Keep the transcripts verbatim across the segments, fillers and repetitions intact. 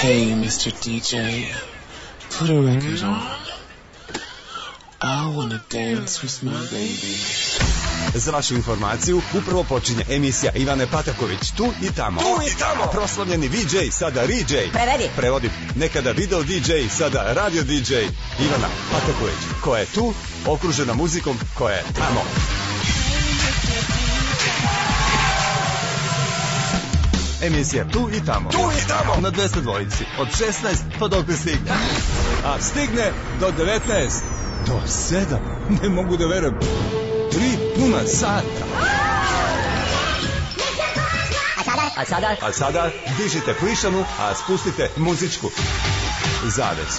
Hey, mister D J, put a record on. I wanna dance with my baby. Za vašu informaciju, upravo počinje emisija Ivane Pataković, tu i tamo. Tu i tamo. Proslavljeni V J, sada R J. Prevedi. Prevodi. Nekada video D J, sada radio D J. Ivana Pataković, koja je tu, okružena muzikom koja je tamo. Emisija Tu i tamo. Tu i tamo. Na dvesta dvojici. Od šesnaest pa dok ne stigne. A stigne do devetnaest. Do sedam. Ne mogu da verujem. Tri puna sata. A sada? A sada? A sada dižite plišanu, a spustite muzičku zavesu.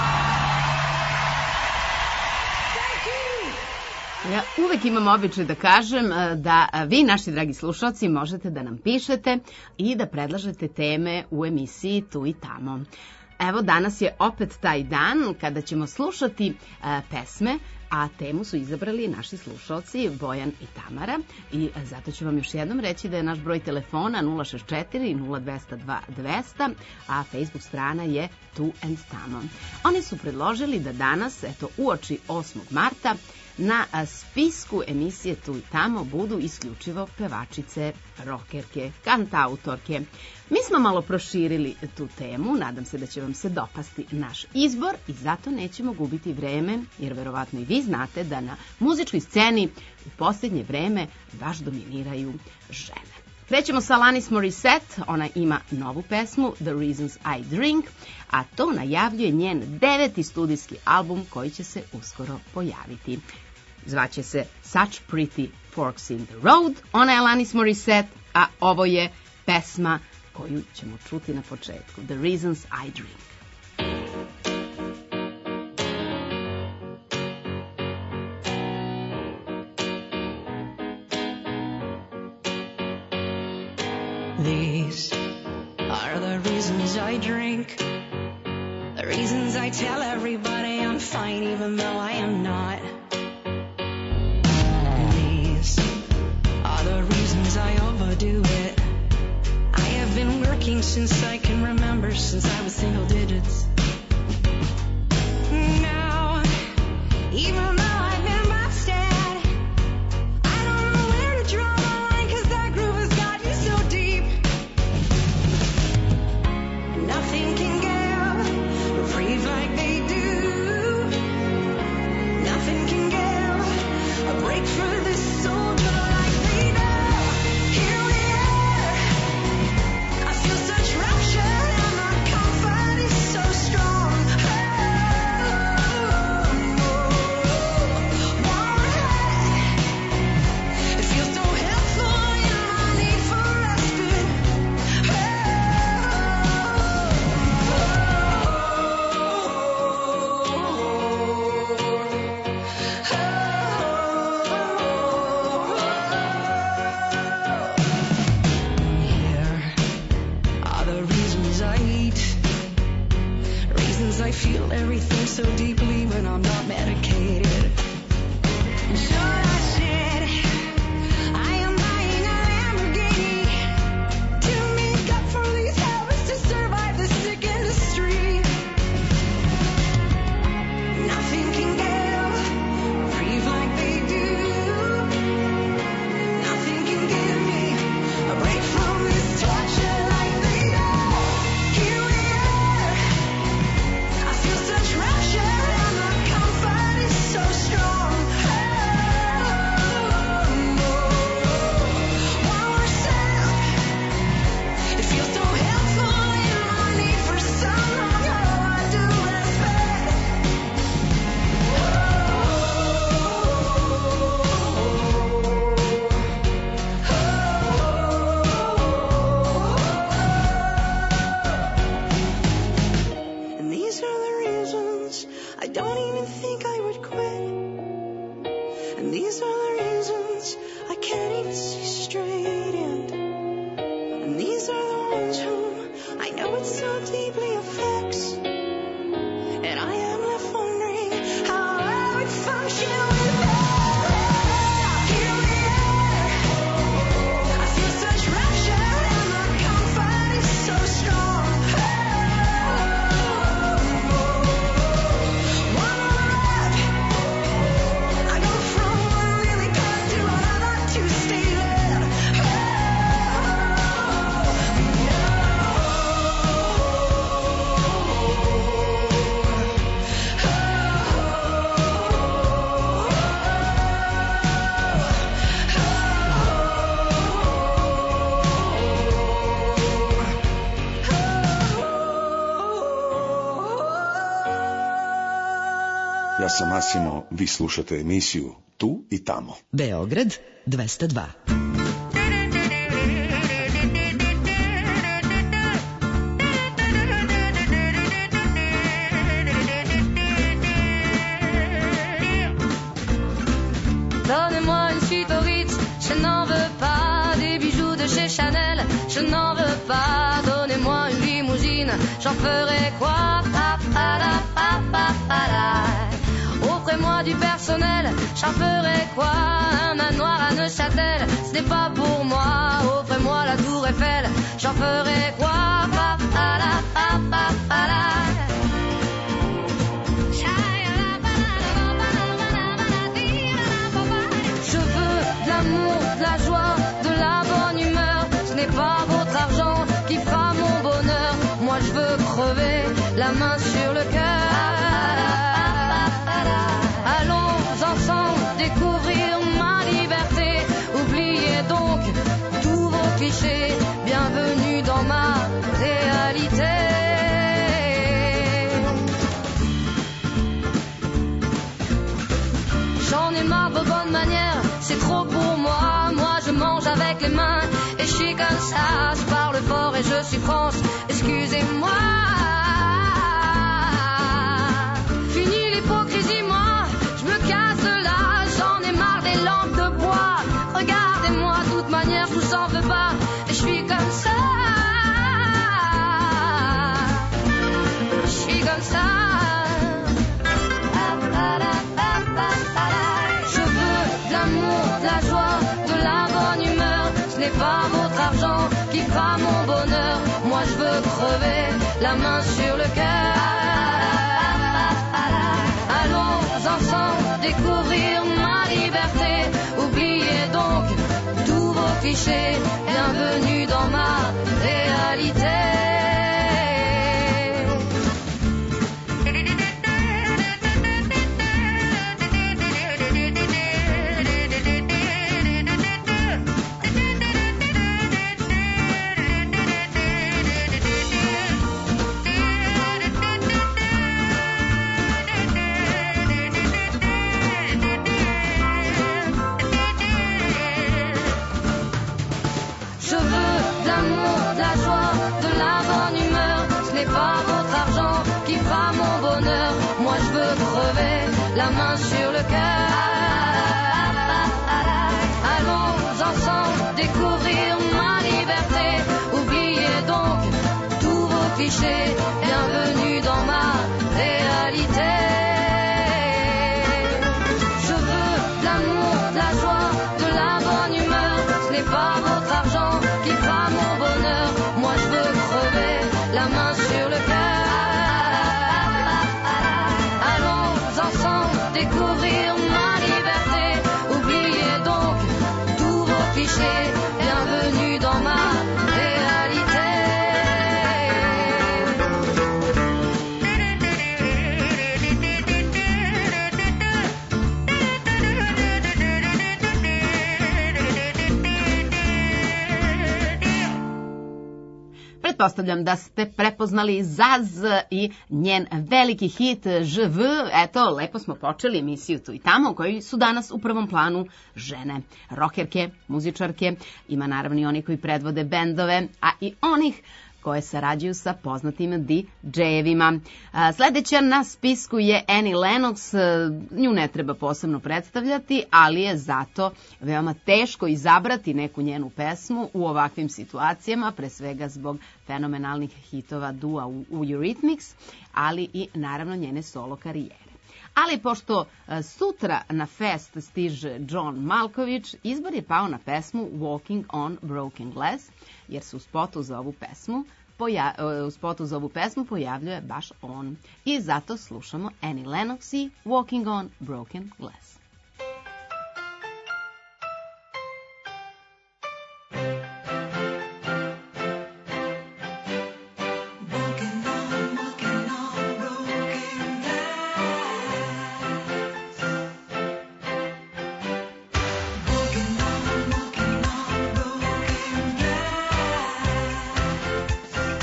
Ja uvek imam običaj da kažem da vi, naši dragi slušalci, možete da nam pišete i da predlažete teme u emisiji Tu i tamo. Evo, danas je opet taj dan kada ćemo slušati pesme, a temu su izabrali naši slušalci Bojan i Tamara i zato ću vam još jednom reći da je naš broj telefona nula šezdeset četiri nula dva nula dva dvesta, a Facebook strana je Tu and Tamo. Oni su predložili da danas, eto, uoči osmog marta, na spisku emisije Tu i tamo budu isključivo pevačice, rokerke, kantautorke. Mi smo malo proširili tu temu, nadam se da će vam se dopasti naš izbor i zato nećemo gubiti vreme, jer verovatno i vi znate da na muzičkoj sceni u posljednje vreme baš dominiraju žene. Krećemo sa Alanis Morissette, ona ima novu pesmu The Reasons I Drink, a to najavljuje njen deveti studijski album koji će se uskoro pojaviti. Zvaće se Such Pretty Forks in the Road, ona je Alanis Morissette, a ovo je pesma koju ćemo čuti na početku, The Reasons I Drink. These are the reasons I drink, the reasons I tell everybody I'm fine even though I am not. These are the reasons I overdo it. I have been working since I can remember, since I was single digits. Now, even though I've been busted, I don't know where to draw the line, 'cause that groove has got me so deep. Nothing can give reprieve like they do. Nothing can give a break for this soldier like they do. Here we are. I feel such rapture and my comfort is so strong. Oh, it feels so helpful in my need for respite. I feel everything so deeply when I'm not medicated. Sure I said I am buying a Lamborghini to make up for these habits to survive the sick industry. Nothing can give reprieve like they do. Nothing can give me a break from this torture like they do. Here we are. I feel such rapture and my comfort is so strong. Oh, while we're set up, it feels so helpful in my need for some love. Oh, I do respect. And these are the reasons I don't even think I would quit. And these are the reasons I can't even see straight. And, and these are the ones whom I know it so deeply affects. And I am left wondering how I would function without. Here we are. I feel such rapture and my comfort is so strong. Oh, Ja sam Asimo, vi slušate emisiju Tu i tamo. Beograd dvesta dva. Donnez-moi une suite au Ritz, je n'en veux pas. Des bijoux de chez Chanel, je n'en veux pas. Donnez-moi une limousine, j'en ferai quoi? Offrez-moi du personnel, j'en ferai quoi? Un manoir à Neuchâtel, ce n'est pas pour moi. Offrez-moi la tour Eiffel, j'en ferai quoi? Je veux de l'amour, de la joie, de la bonne humeur. Ce n'est pas votre argent qui fera mon bonheur. Moi je veux crever la main sur le cœur. Allons ensemble découvrir ma liberté. Oubliez donc tous vos clichés. Bienvenue dans ma réalité. J'en ai marre de vos bonnes manières, c'est trop pour moi. Moi je mange avec les mains et je suis comme ça. Je parle fort et je suis France, excusez-moi. Fini l'hypocrisie, moi je me casse de là. J'en ai marre des lampes de bois. Regardez-moi, de toute manière je vous en veux pas. Et je suis comme ça. Je suis comme ça. Je veux de l'amour, de la joie, de la bonne humeur. Ce n'est pas votre argent qui fera mon bonheur. Moi je veux crever la main sur le cœur. Allons ensemble découvrir ma liberté. Oubliez donc tous vos clichés. Bienvenue dans ma réalité. La main sur le cœur. Allons ensemble découvrir ma liberté. Oubliez donc tous vos clichés. Bienvenue dans ma réalité. Je veux de l'amour, de la joie, de la bonne humeur. Ce n'est pas votre argent qui fera mon bonheur. Moi je veux crever la main sur le cœur. Découvrir ma liberté. Oubliez donc tous vos clichés. Bienvenue dans ma réalité. Pretpostavljam da ste prepoznali Zaz i njen veliki hit Ž V. Eto, lepo smo počeli emisiju Tu i tamo, koji su danas u prvom planu žene. Rokerke, muzičarke, ima naravno i oni koji predvode bendove, a i onih koje sarađuju sa poznatim D J-evima. Sledeća na spisku je Annie Lennox. Nju ne treba posebno predstavljati, ali je zato veoma teško izabrati neku njenu pesmu u ovakvim situacijama, pre svega zbog fenomenalnih hitova dua u Eurythmics, ali i naravno njene solo karijere. Ali pošto sutra na fest stiže John Malkovich, izbor je pao na pesmu Walking on Broken Glass, jer se u spotu za ovu pesmu poja u spotu za ovu pesmu pojavljuje baš on. I zato slušamo Annie Lennox i Walking on Broken Glass.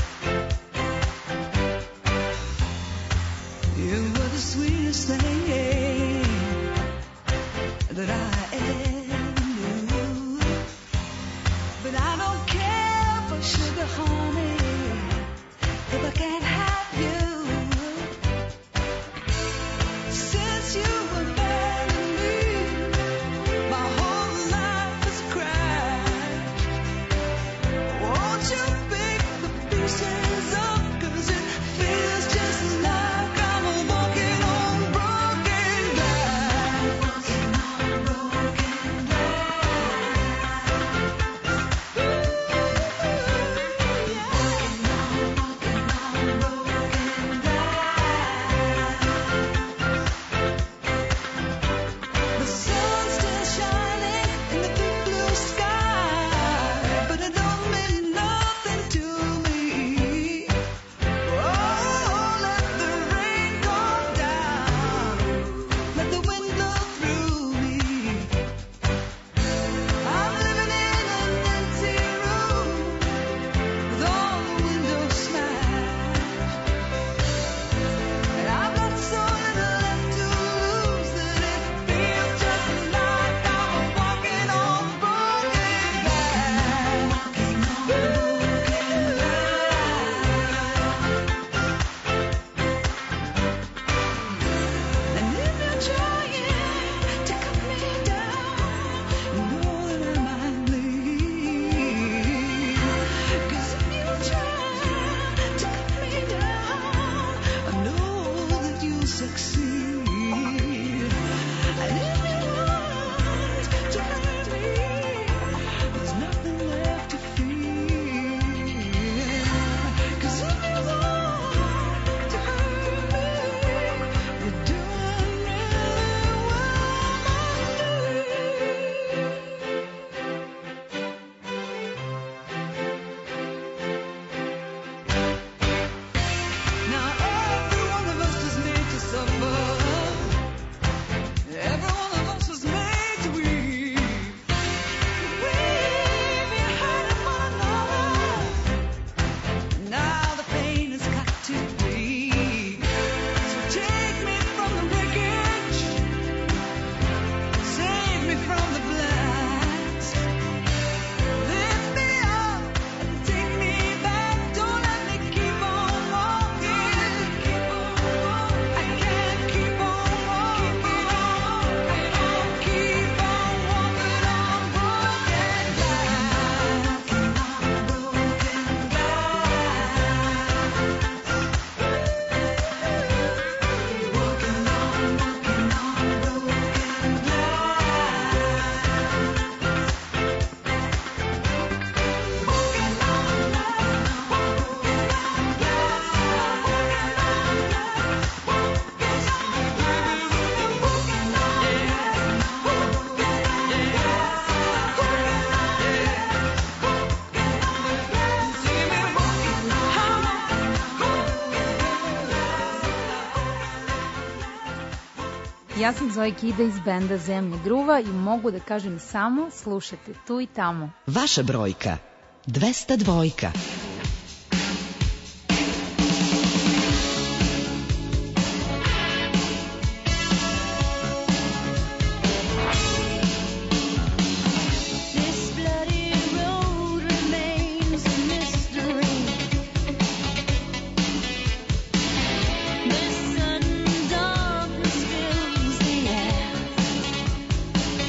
You were the sweetest thing can't have you. Since you abandoned me, my whole life has crashed. Won't you pick the pieces up, 'cause it feels just like I'm walking on broken glass. Walking on broken glass. Ooh, yeah. Walking on, walking on broken glass. The sun's still shining in the big blue sky, but it don't mean nothing to me. Oh, let the rain come down, let the wind blow through me. I'm living in an empty room with all the windows smashed, and I've got so little left to lose that it feels just like I'm walking on broken glass. Walking on broken glass. And if you're trying to cut me down, you know that I might bleed. 'Cause if you try to cut me down, I know that you'll succeed. And if you want to hurt me, there's nothing left to fear. 'Cause if you want to hurt me, you're doing really well, my dear. Now every one of us is made to suffer. Every one of us is made to weep. We've been hurting one another. Now the pain has got too deep. So take me from the wreckage, save me from the blast. Lift me up and take me back. Don't let me keep on walking. Keep on walking. I can't keep on walking. I can't keep on walking on broken glass. Walking on broken glass. Walking on, walking on broken Ja sam Zoe Kida iz benda Zemlje Druva i mogu da kažem samo slušajte tu i tamo. Vaša brojka dvesta dva. This bloody road remains a mystery. This sudden darkness fills the air.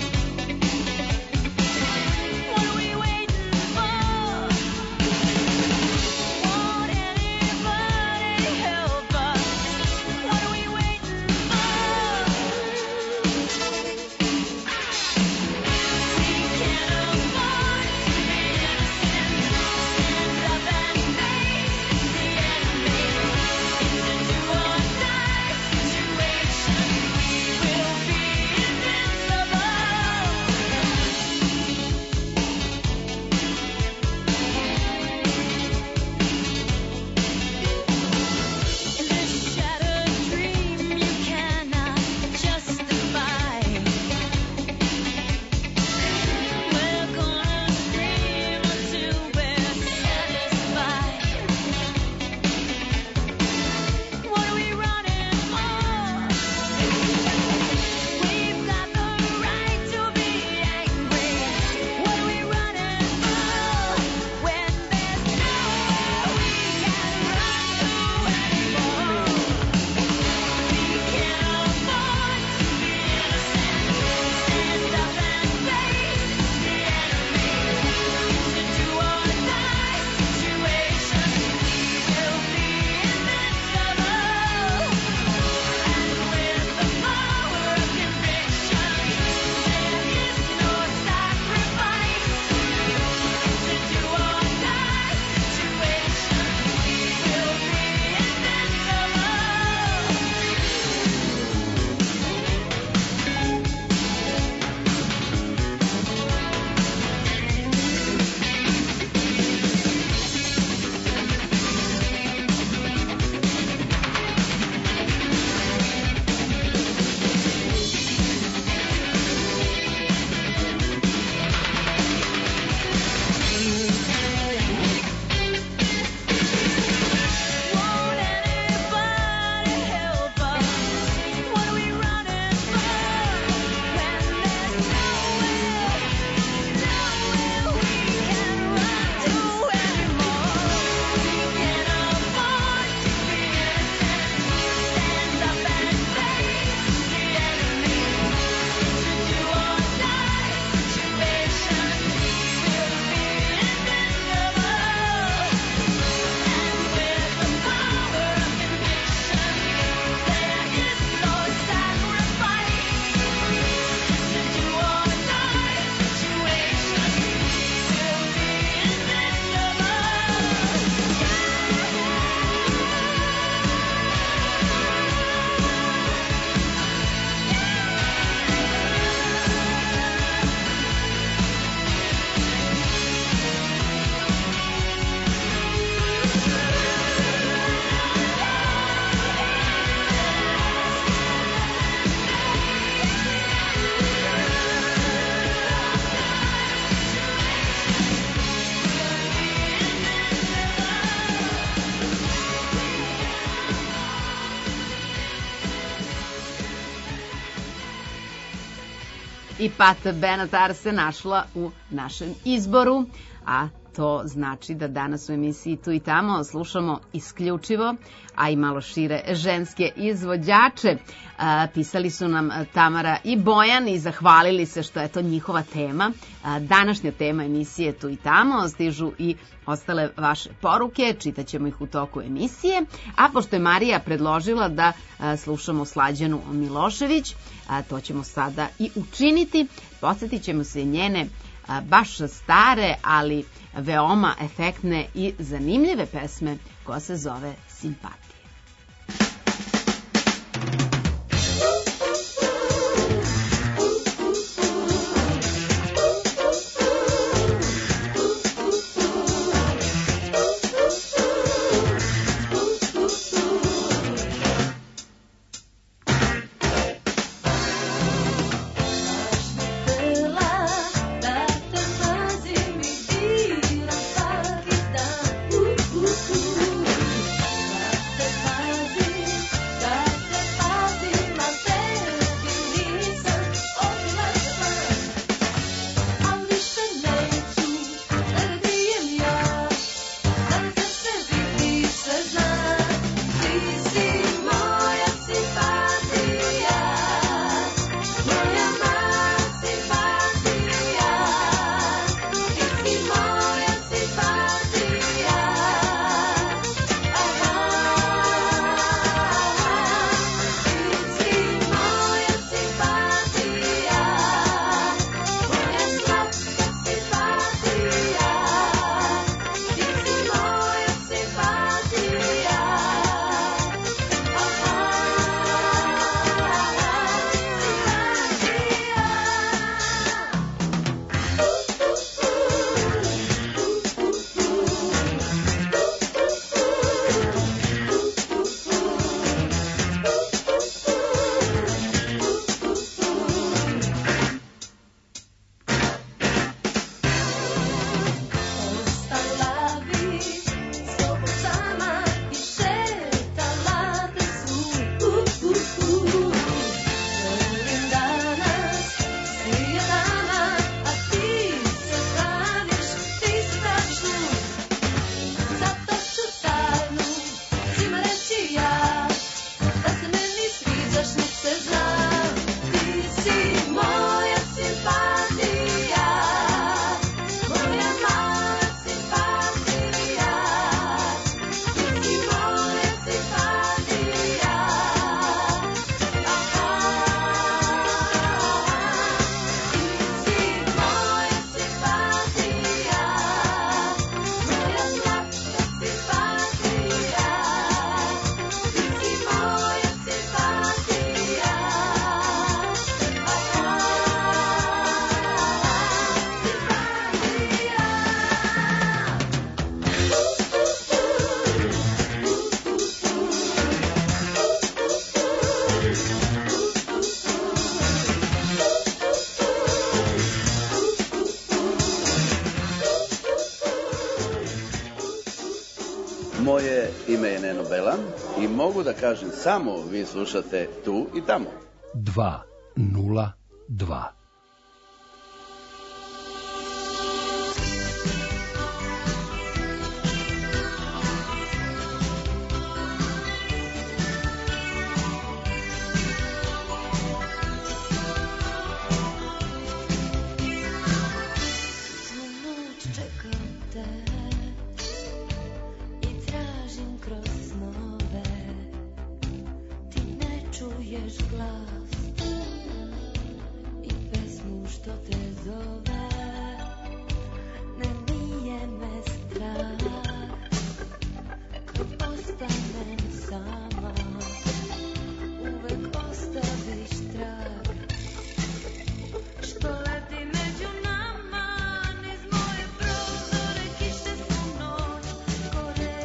What are we waiting for? i Pat Benatar se našla u našem izboru, a to znači da danas u emisiji Tu i tamo slušamo isključivo, a i malo šire, ženske izvođače. A, pisali su nam Tamara i Bojan i zahvalili se što je to njihova tema. A, današnja tema emisije Tu i tamo, stižu i ostale vaše poruke, čitaćemo ih u toku emisije, a pošto je Marija predložila da a, slušamo Slađanu Milošević, a, to ćemo sada i učiniti. Podsjetit ćemo se njene a, baš stare, ali veoma efektne i zanimljive pesme koja se zove Simpatija. Moje ime je Neno Belan i mogu da kažem samo vi slušate Tu i tamo. dva nula dva.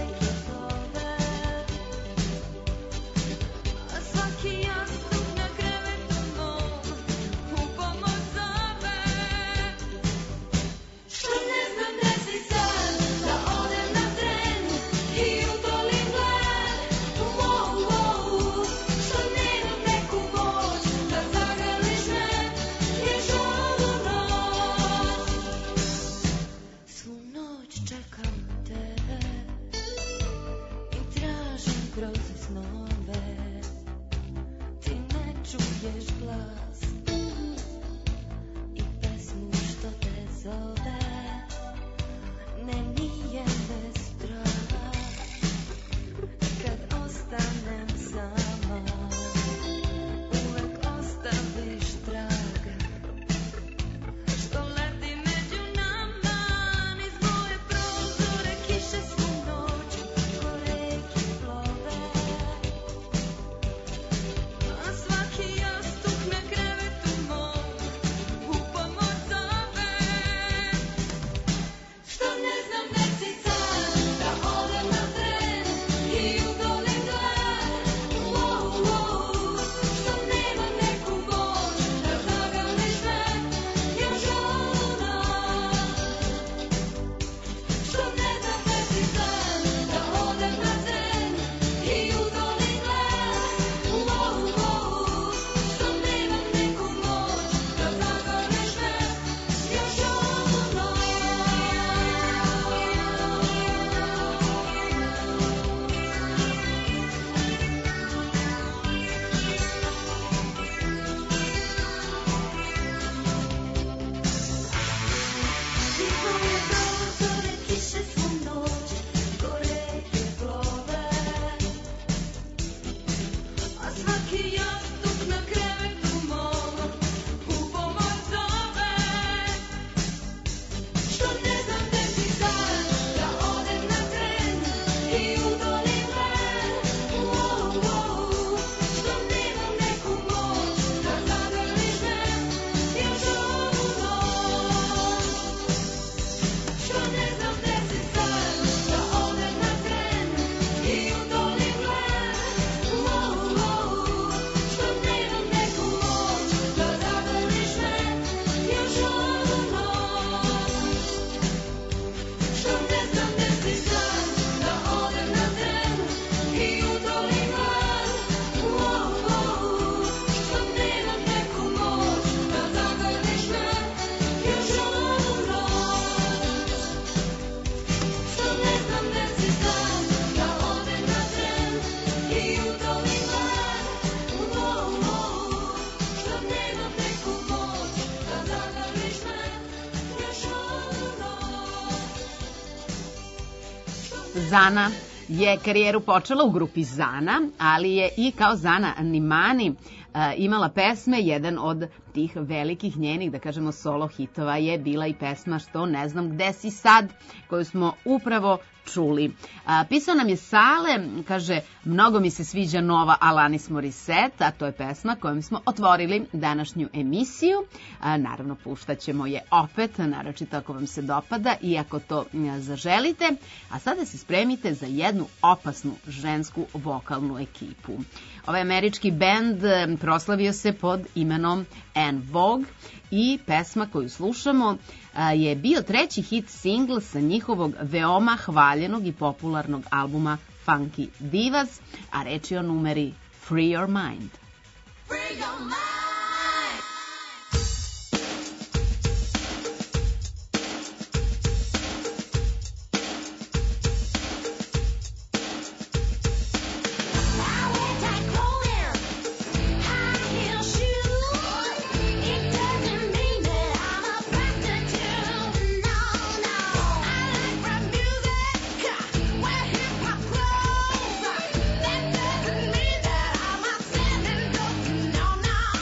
Svaki jastuk na greške kroz snove, ti ne čuješ glas i pesmu što te zove, ne nije me strah kad ostanem sama, uvek ostaviš trag što leti među nama, niz moje prozore kiše svu noć ko reke plove, a svaki jastuk na krevetu mom u pomoć zove, što ne znam gde si sad, da odem na tren i udolim glad, wow, wow, što nemam neku moć da zagališ me još ono, što ne znam gde si sad, da odem na tren i udolim glad, wow, wow, što nemam neku moć da zagališ me još ono. Iz moje prozore kiše svu noć ko reke plove, a svaki jastuk na krevetu mom u pomoć zove, što ne znam gde si sad, da odem na tren i udolim glad, wow, wow, što nemam neku moć da zagrliš me još ono, što ne znam gde si sad, da odem na tren i udolim glad, wow, wow, što nemam neku moć da zagrliš me još ono, što ne znam gde si sad, da odem na tren i udolim glad, wow, wow, što nemam neku moć da zagrliš me još ono, što ne znam gde si sad, da odem na tren i udolim glad, wow, wow, što nemam neku moć da zagrliš me još ono. Zana je karijeru počela u grupi Zana, ali je i kao Zana Nimani e, imala pesme. Jedan od tih velikih njenih, da kažemo, solo hitova je bila i pesma Što ne znam gde si sad, koju smo upravo čuli. A, pisao nam je Sale, kaže, mnogo mi se sviđa nova Alanis Morissette, a to je pesma kojom smo otvorili današnju emisiju. A, naravno, puštaćemo je opet, naročito ako vam se dopada i ako to a, zaželite. A sada se spremite za jednu opasnu žensku vokalnu ekipu. Ovaj američki bend e, proslavio se pod imenom En Vogue i pesma koju slušamo a, je bio treći hit singl sa njihovog veoma hvaljenog i popularnog albuma Funky Divas, a reč je o numeri Free Your Mind. Free your mind. No, no.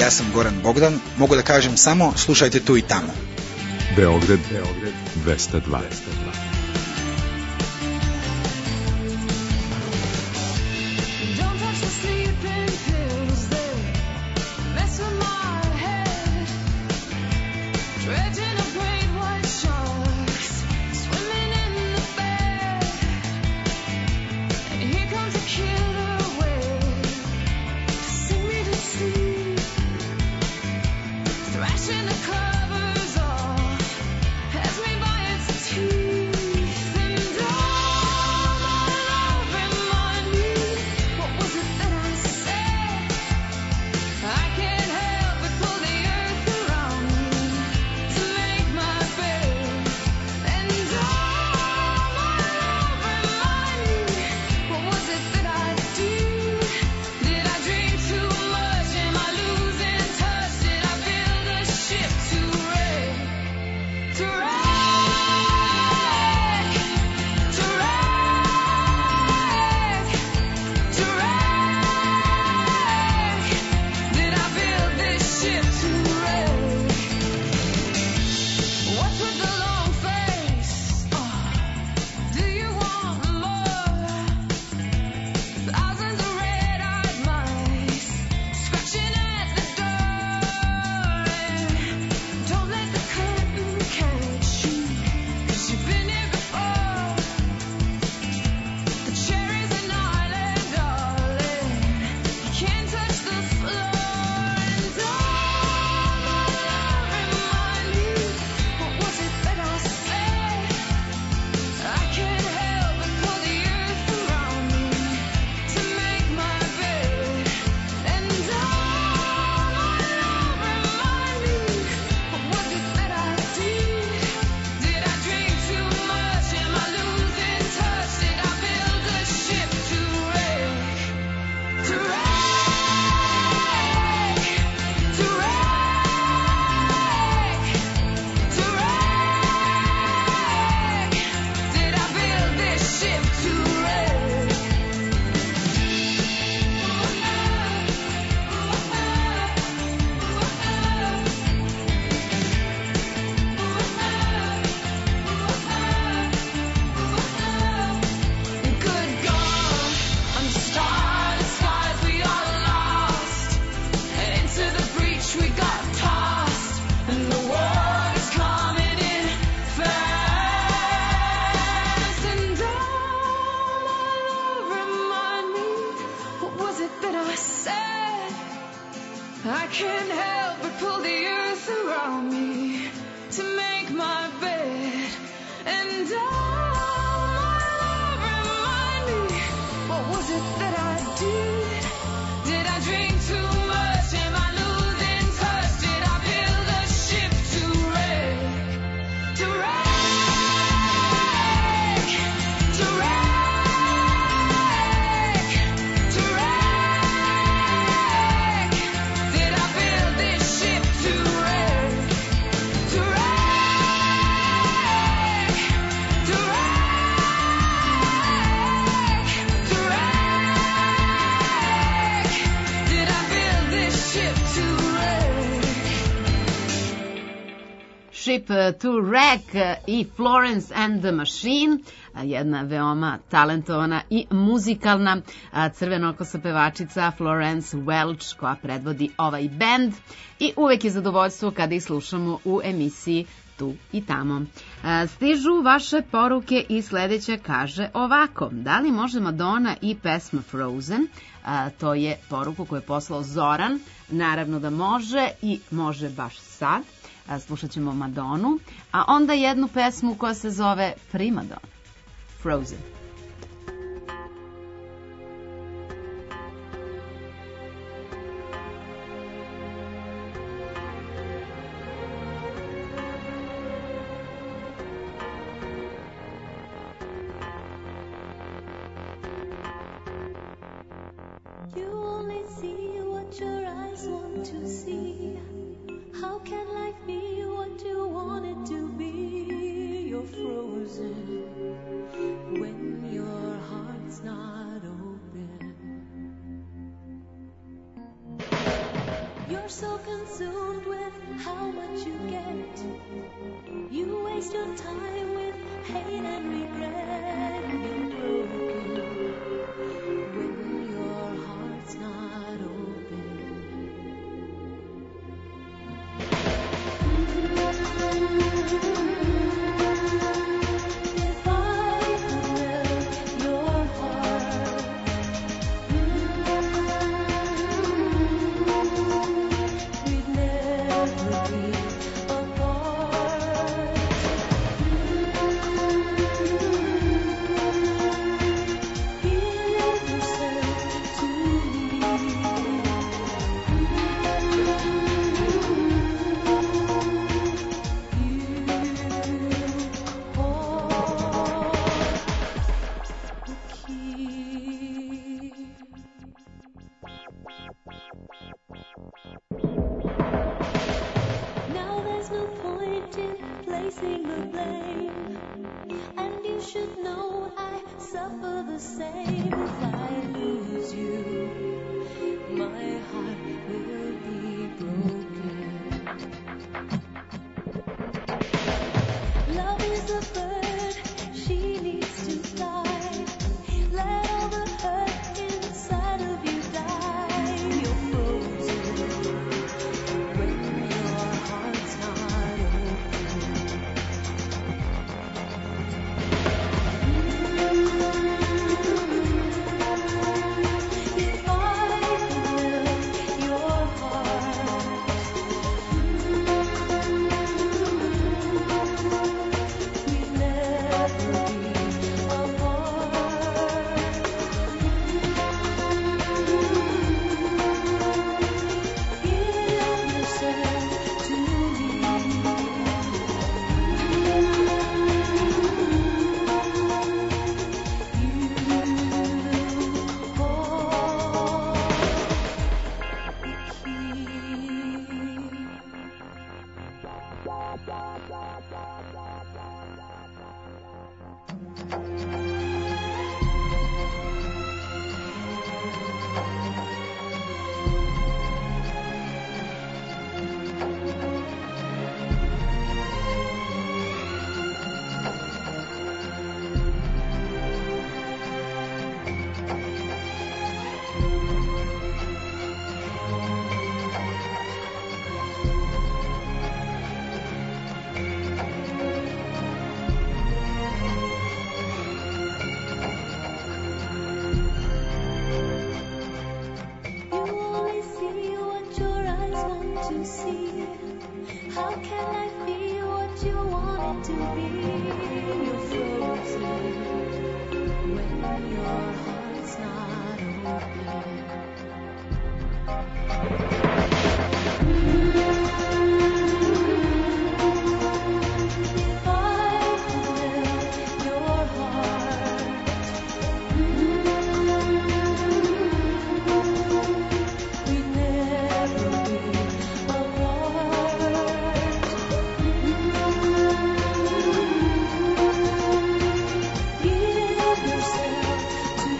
Ja sam Goran Bogdan, mogu da kažem samo slušajte tu i tamo. Beograd, Beograd dvesta dva. Ship to Wreck i Florence and the Machine, jedna veoma talentovana i muzikalna crvenokosa pevačica Florence Welch koja predvodi ovaj bend i uvek je zadovoljstvo kada ih slušamo u emisiji Tu i tamo. Stižu vaše poruke i sledeća kaže ovako: da li može Madonna i pesma Frozen? To je poruku koju je poslao Zoran. Naravno da može i može baš sad. Slušat ćemo Madonu, a onda jednu pesmu koja se zove Primadonna, Frozen. You only see what your eyes want to see. How can life be what you want it to be? You're frozen when consumed with how much you get. You waste your time with hate and regret. You're broken when your heart's not open. If I could melt your heart, we'd never be apart. Give yourself to Now there's no point in placing the blame, and you should know I suffer the same. If I lose you, my heart will be broken. Love is a bird, she needs to fly. Let all the hurt inside of you die. You're frozen when your heart's not open. If I could melt your heart, we'd never be apart. Give yourself to me. You only see what your eyes want to see. How can I feel what you want it to be? You're frozen when your heart's not open. If I could melt your heart, we'd never be apart. Give yourself to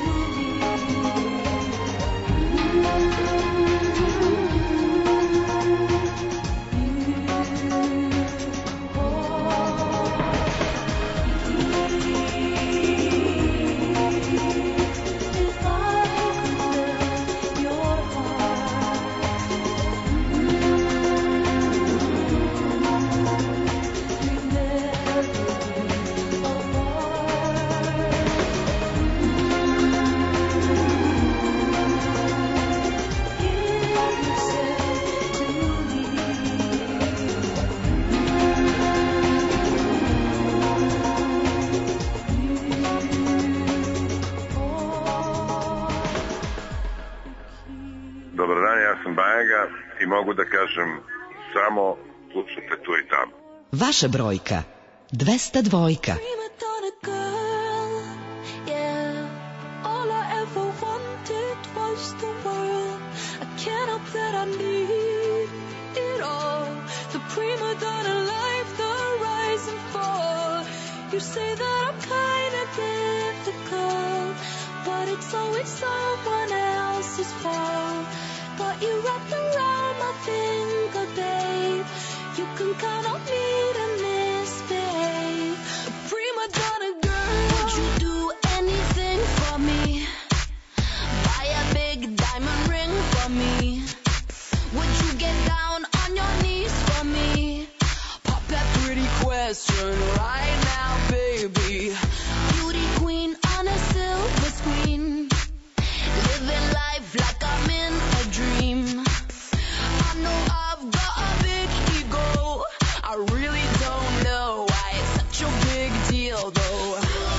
i mogu da kažem samo slušajte tu i tamo. Vaša brojka dvesta dva. Prima donna girl, yeah. All I ever wanted was the world. I can't help that I need it all. The prima donna life, the rise and fall. You say that I'm kinda difficult, but it's always someone else's fault. Got you wrapped around my finger, babe. You can count on me to misbehave. A prima donna girl. Would you do anything for me? Buy a big diamond ring for me? Would you get down on your knees for me? Pop that pretty question right now, baby. Beauty queen on a silver screen. Living life like I'm in a dream. I know I've got a big ego. I really don't know why it's such a big deal, though.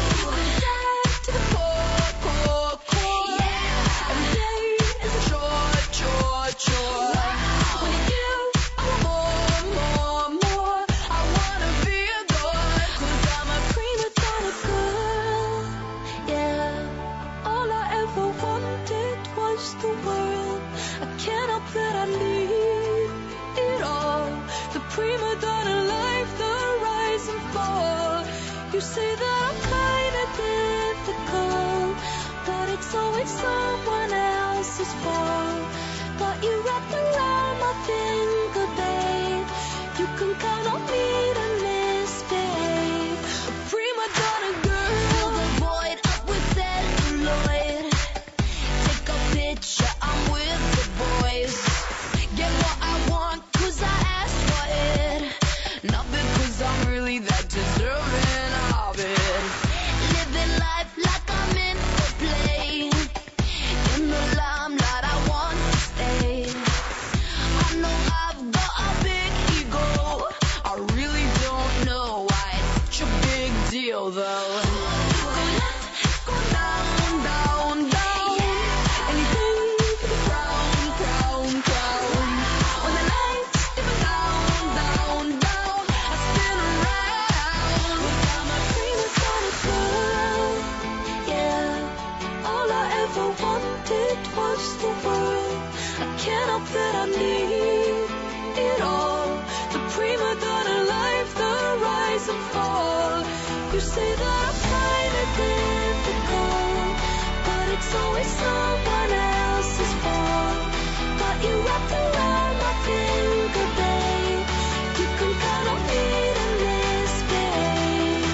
To the core, core, core. Yeah. Every day is a chore, chore, chore. With you, I want more, more, more. I wanna be adored, 'cause I'm a prima donna girl. Yeah. All I ever wanted was the world. I can't help that I need it all. The prima donna life, the rise and fall. You say that I'm kinda difficult, but it's always someone else's fault. Got you wrapped around my finger, babe. You can count on me to misbehave. A prima donna girl. Fill the void up with celluloid. Take a picture, I'm with the boys. Get what I want, 'cause I asked for it. Not because I'm really that deserving of it. Living life like I'm in a play. In the limelight, I want to stay. I know I've got a big ego. I really don't know why it's such a big deal, though. Go left, go down, down, down. Anything for the crown, crown, crown. When the nights dip down, down, down, I spin around. 'Cause I'm a prima donna girl. Yeah. All I ever wanted was the world. I can't help that I need it all. The prima donna life, the rise and fall. You say that I'm kinda difficult, but it's always someone else's fault. Got you wrapped around my finger, babe. You can count on me to misbehave.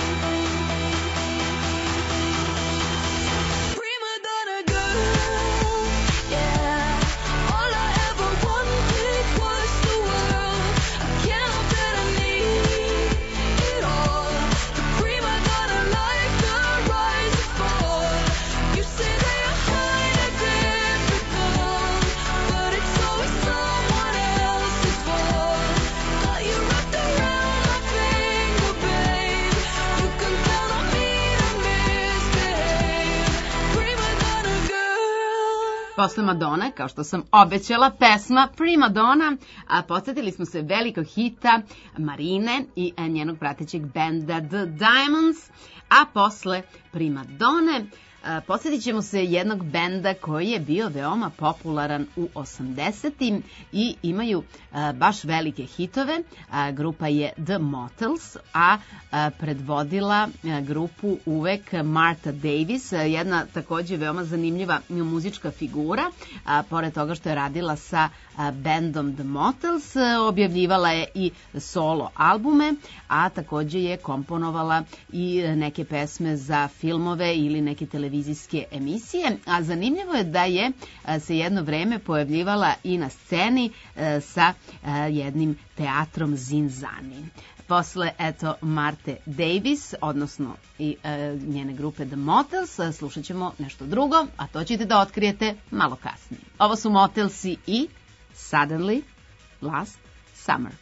Prima donna girl, yeah. All I ever wanted was the world. I can't help that I need it all. The prima donna life, the rise and fall. You say that you're kinda difficult, but it's always someone else's fault. Got you wrapped around my finger, babe. You can count on me to misbehave. Prima donna girl. Posle Madone, kao što sam obećala, pesma Prima Donna, a podsjetili smo se velikog hita Marine i njenog pratećeg benda The Diamonds, a posle Prima Donne a, podsjetit ćemo se jednog benda koji je bio veoma popularan u osamdesetim i imaju a, baš velike hitove. A, grupa je The Motels, a, a predvodila a, grupu uvek Martha Davis, a, jedna takođe veoma zanimljiva muzička figura. A, pored toga što je radila sa a, bendom The Motels, a, objavljivala je i solo albume, a takođe je komponovala i neke pesme za filmove ili neke televizijske emisije. A zanimljivo je da je a, se jedno vreme pojavljivala i na sceni a, sa a, jednim teatrom Zinzani. Posle, eto, Marte Davis, odnosno i e, njene grupe The Motels, slušat ćemo nešto drugo, a to ćete da otkrijete malo kasnije. Ovo su Motelsi i Suddenly Last Summer.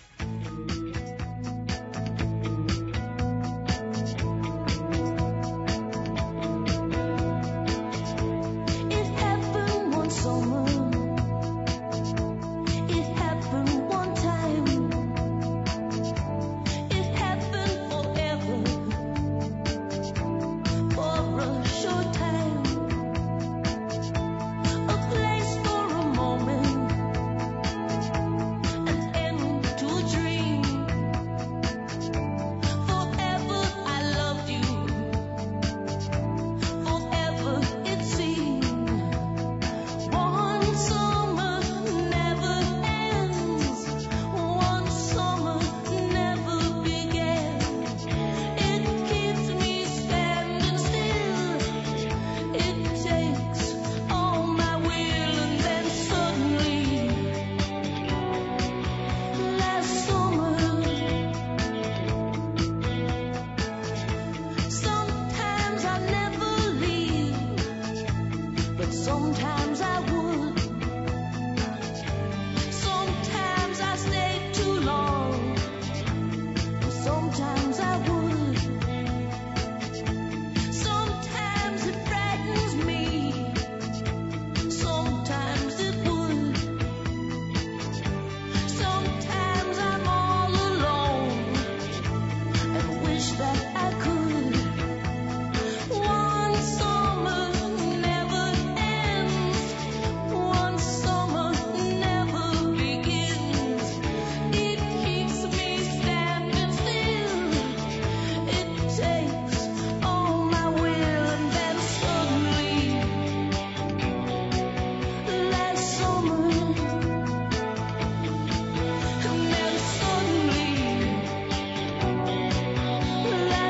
It happened one summer. It happened one time. It happened forever. For a short time. A place for a moment. An end Sometimes I would. Sometimes it frightens me. Sometimes it would. Sometimes I'm all alone and wish that I could. One summer never ends. One summer never begins. It keeps me standing still. It takes all my will, and then suddenly, last summer, and then suddenly, last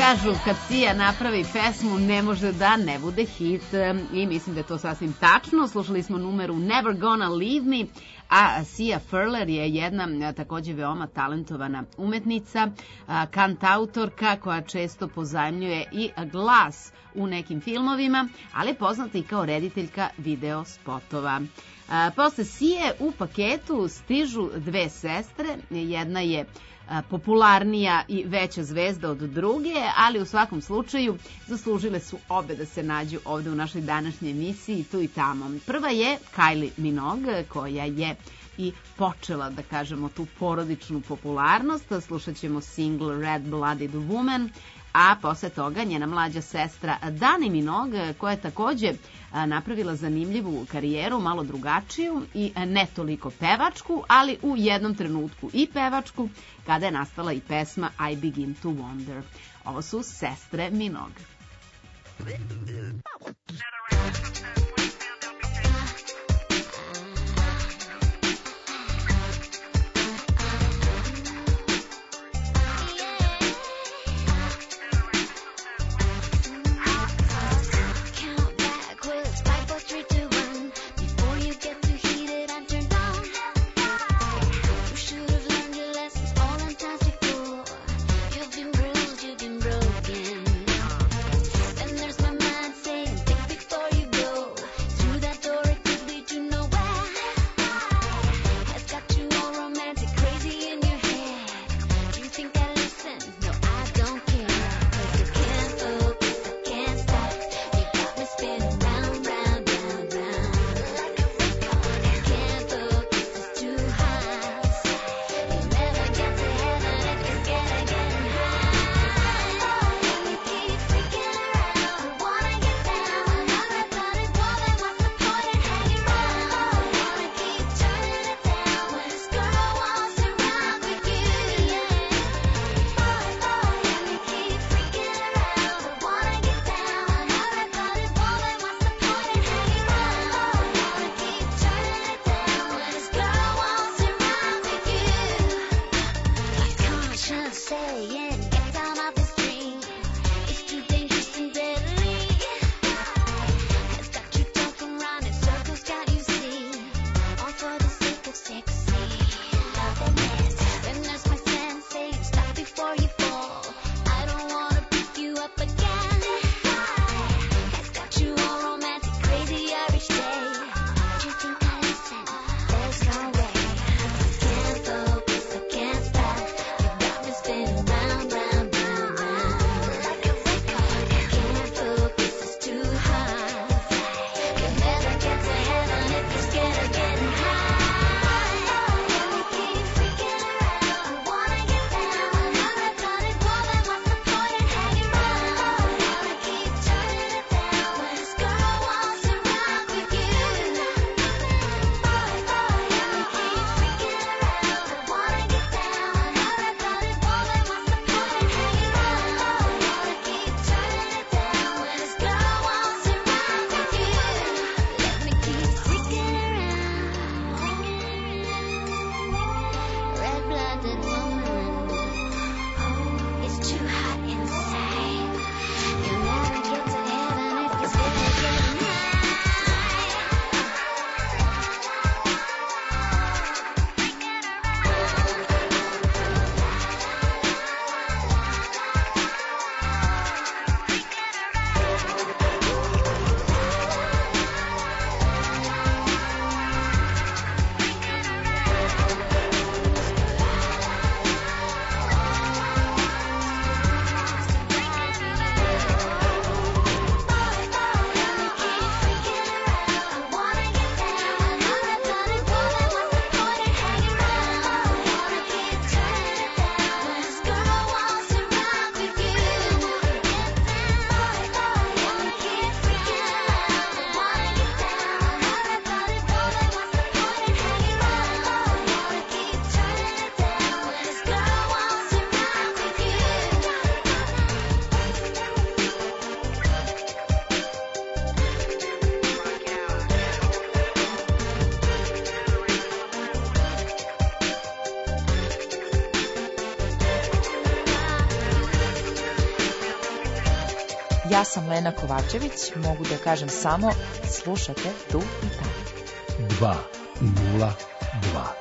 kažu kad Sia napravi pesmu ne može da ne bude hit i mislim da je to sasvim tačno. Slušali smo numeru Never Gonna Leave Me, a Sia Furler je jedna takođe veoma talentovana umetnica, kantautorka koja često pozajmljuje i glas u nekim filmovima, ali je poznata i kao rediteljka video spotova. Posle Sije u paketu stižu dve sestre, jedna je popularnija i veća zvezda od druge, ali u svakom slučaju zaslužile su obe da se nađu ovde u našoj današnjoj emisiji Tu i tamo. Prva je Kylie Minogue, koja je i počela, da kažemo, tu porodičnu popularnost. Slušat ćemo single Red Blooded Woman, a posle toga njena mlađa sestra Dani Minogue, koja je takođe napravila zanimljivu karijeru, malo drugačiju i ne toliko pevačku, ali u jednom trenutku i pevačku, kada je nastala i pesma I Begin to Wonder. Ovo su sestre Minogue. Say Ja sam Lena Kovačević, mogu da kažem samo slušate tu i tamo. dva nula dva.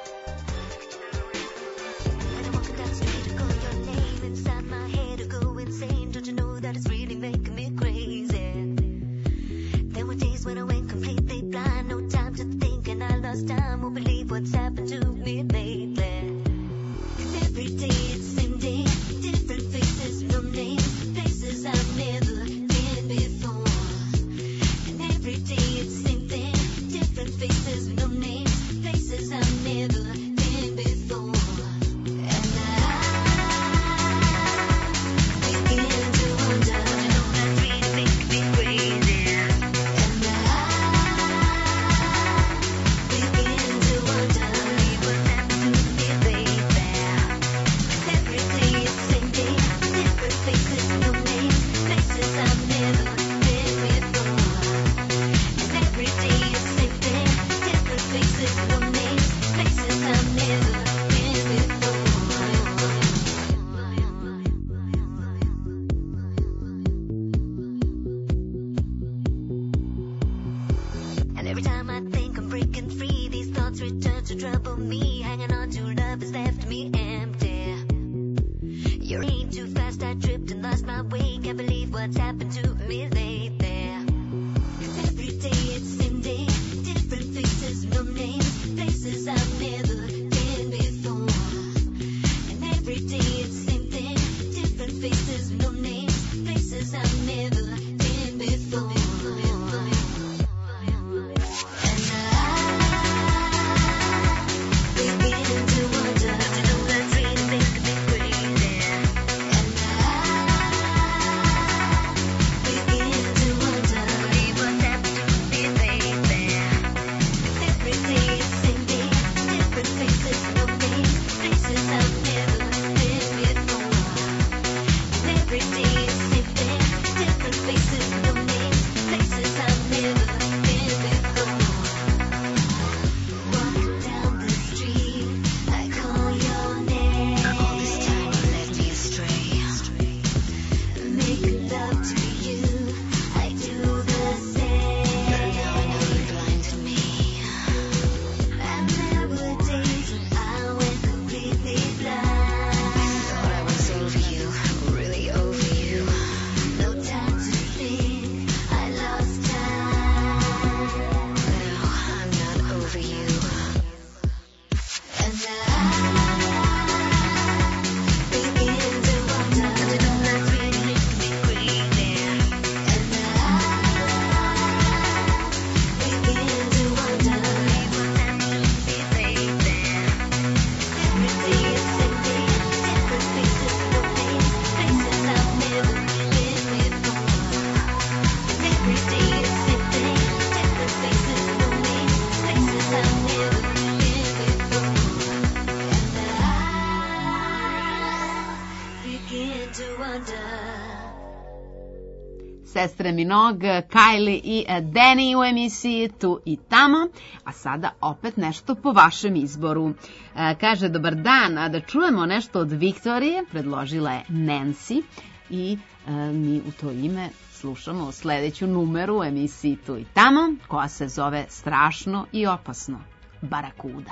Sestre Minogue, Kylie i Danny u emisiji Tu i tamo, a sada opet nešto po vašem izboru. E, kaže, dobar dan, a da čujemo nešto od Viktorije, predložila je Nancy i e, mi u to ime slušamo sledeću numeru u emisiji Tu i tamo, koja se zove Strašno i opasno, Barakuda.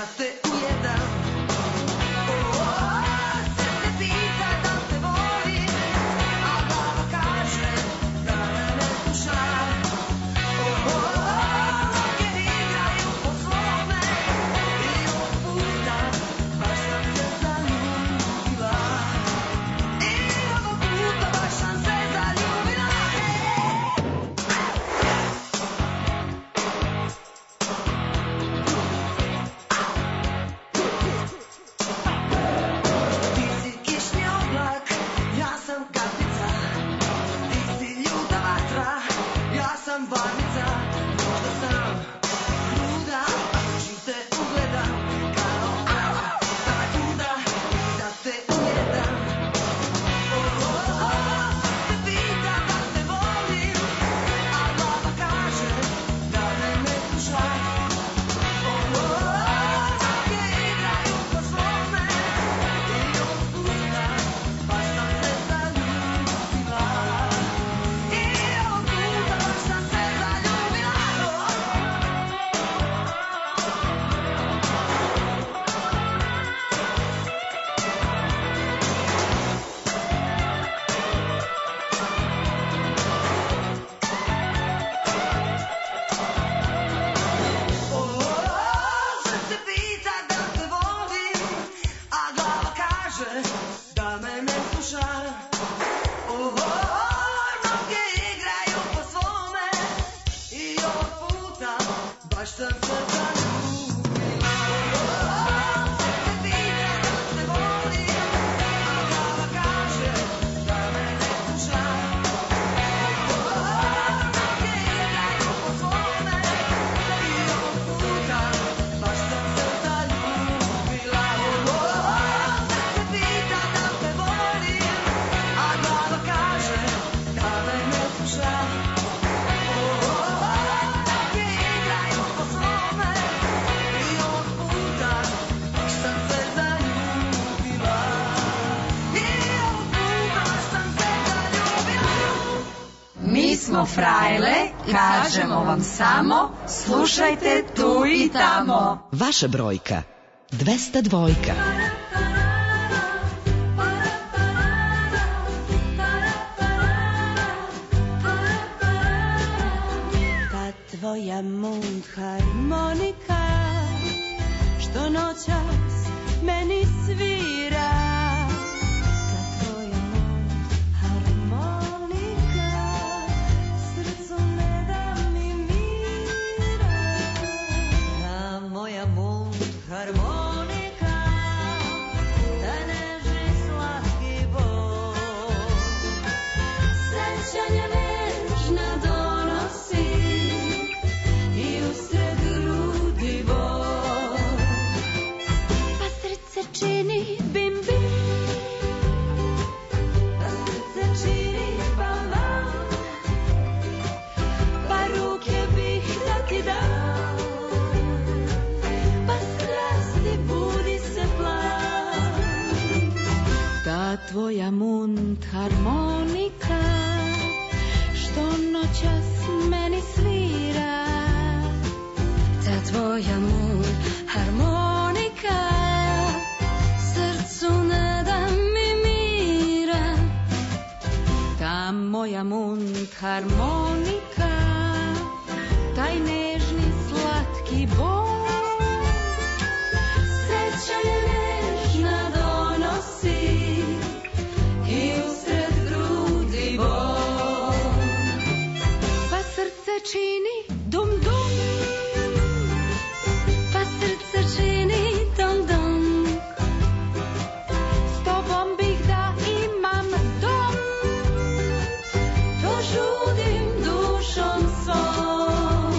Oh, se te pita da te volim, me ne sluša. Oho, mnoge igraju po svome i ovog puta baš sam se zaljubila. Srce pita da te voli, a glava kaže da me ne sluša. Oho, mnoge igraju po svome i ovog puta baš sam se zaljubila. Oho, srce pita da te voli, a glava kaže da me ne sluša. Mi smo frajle, kažemo vam samo, slušajte tu i tamo. Vaša brojka, dvesta dvojka. Ta tvoja mundharmonika što noćas meni svira. Ta tvoja mundharmonika srcu ne da mi mira. Ta moja mundharmonika, ta nežni slatki bol, sećanja nežna donosi i usred grudi bol. Pa srce čini bim bim, pa srce čini bam bam, pa ruke bih da ti dam, pa strasti budi se plan. Ta tvoja mundharmonika što noćas meni svira. Ta tvoja mundharmonika srcu ne da mi mira. Ta moja mundharmonika, taj nežni slatki bol, sećanje nežna donosi i usred grudi bol. Pa srce čini dum dum, pa srce čini dum dum. S tobom bih da imam dom, to žudim dušom svom.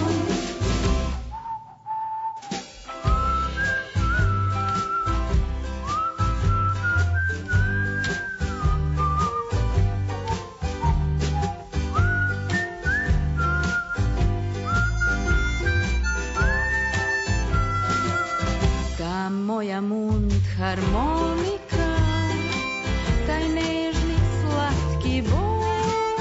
Ta moja mundharmonika, taj nežni slatki bol,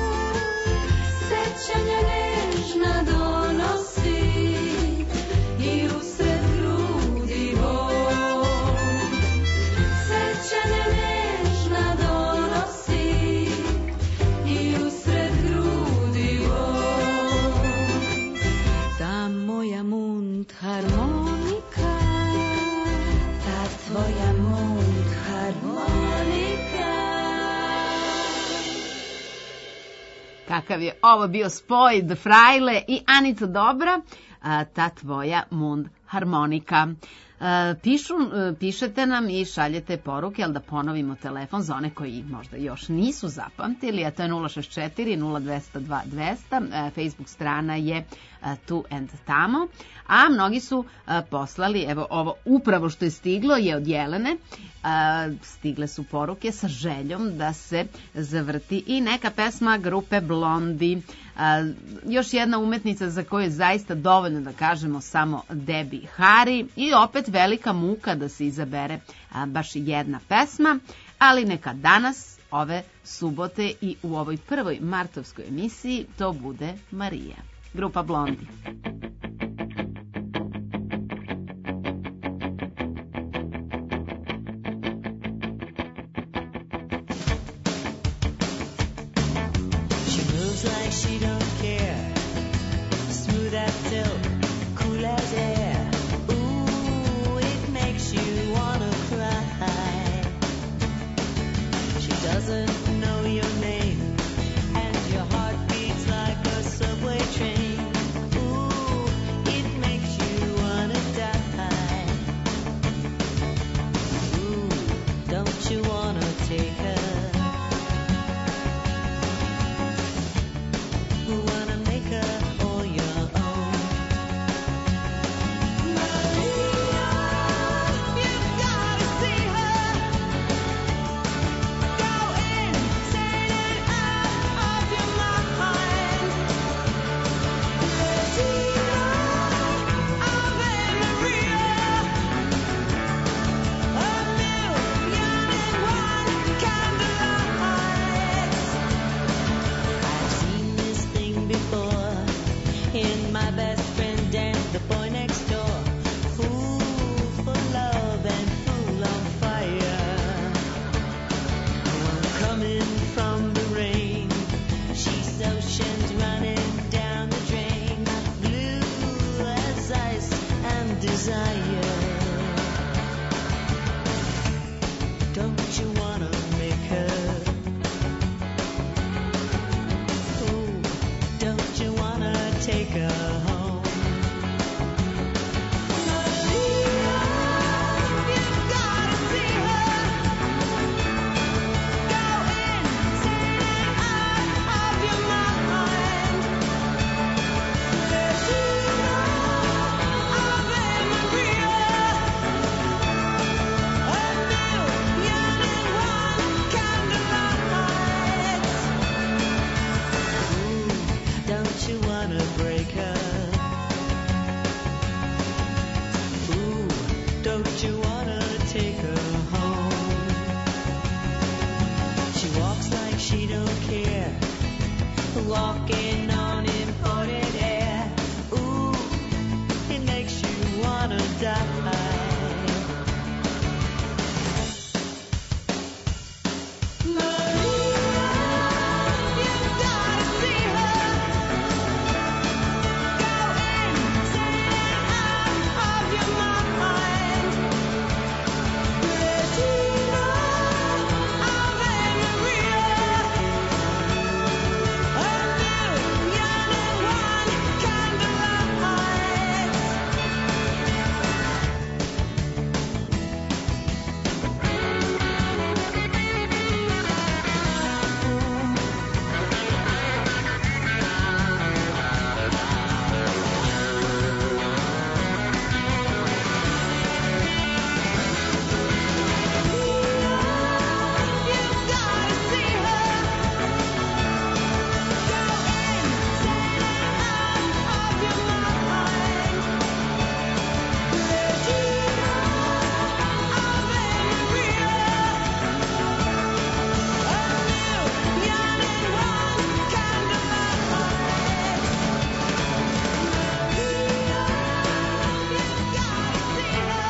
sećanja nežna donosi i usred grudi bol. Sećanja nežna donosi i usred grudi bol. Ta moja mundharmonika, ta tvoja mundharmonika. Kakav je ovo bio spoj The Frajle i Anica Dobra, a, ta tvoja mundharmonika. A, Pišu, pišete nam i šaljete poruke, ali da ponovimo telefon za one koji možda još nisu zapamtili, a to je nula šest četiri nula dva nula dva dvesta, Facebook strana je tu and tamo, a mnogi su poslali, evo ovo upravo što je stiglo je od Jelene, stigle su poruke sa željom da se zavrti i neka pesma grupe Blondi, još jedna umetnica za koju je zaista dovoljno da kažemo samo Debbie Harry i opet velika muka da se izabere baš jedna pesma, ali neka danas, ove subote i u ovoj prvoj martovskoj emisiji to bude Marija. Grupa Blondi. She moves like she don't care, smooth as silk, cool as air. Ooh, it makes you wanna cry. doesn't know your name, and your heart beats like a subway train. Ooh, it makes you wanna die. Ooh, don't you wanna take her? Wanna make her all your own. Maria, you've gotta see her. Go insane and out of your mind. Regina, Ave Maria, a million and one candlelights. I've seen this thing before in my best friend Dan, the boy next door. Fool for love and fool on fire. One coming from the rain. She's oceans running down the drain. Blue as ice and desire. Don't you wanna make her? Ooh, don't you wanna take her home? Maria, you've gotta see her. Go insane and out of your mind. Regina, Ave Maria, a million and one candlelights. Ooh, don't you wanna break her? Ooh, don't you wanna take her home? She walks like she don't care, walking on imported air. Ooh, it makes you wanna die. Maria, you've gotta see her. Go insane and out of your mind. Regina, Ave Maria, a million and one candlelights. You've gotta see her. Go insane and out of your mind. Regina, Ave Maria, a million and one candlelights. Maria, you've gotta see her.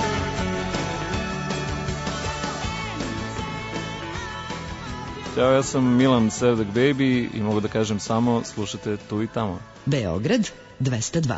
Ćao, ja sam Milan Sevdak Baby i mogu da kažem samo slušajte tu i tamo. Beograd dvesta dva.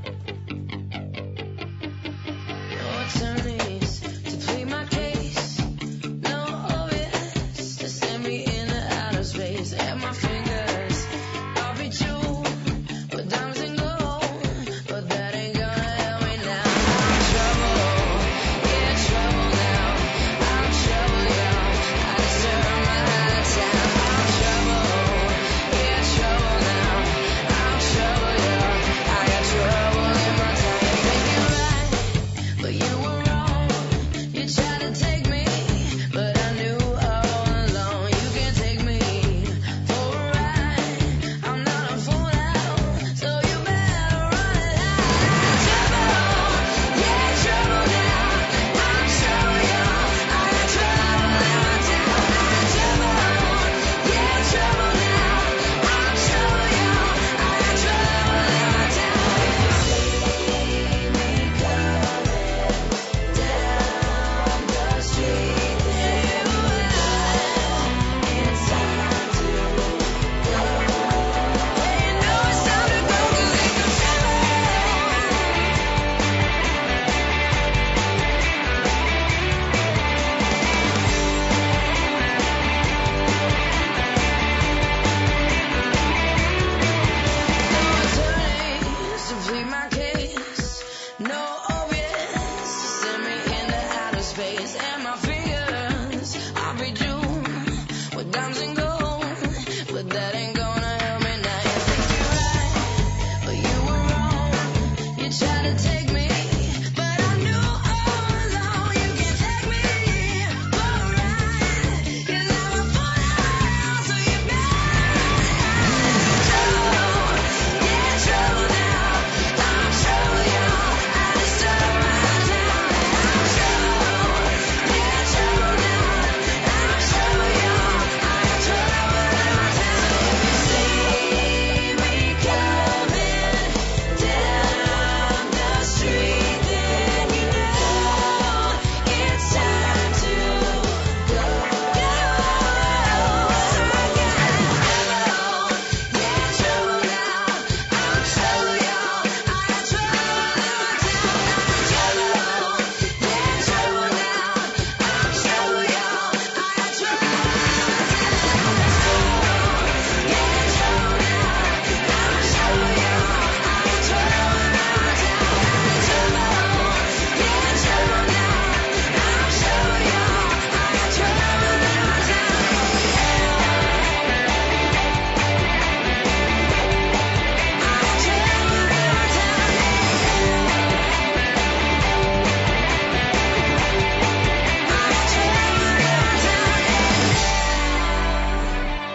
Attorneys to plead my case. No obvious to send me into outer space. And my fingers, I'll be jeweled with diamonds and gold, but that ain't gonna help me now. I'm in trouble, yeah, trouble now. I'm trouble, y'all. I deserve my out of town. I'm trouble, yeah, trouble now. I'm trouble, y'all. I got trouble.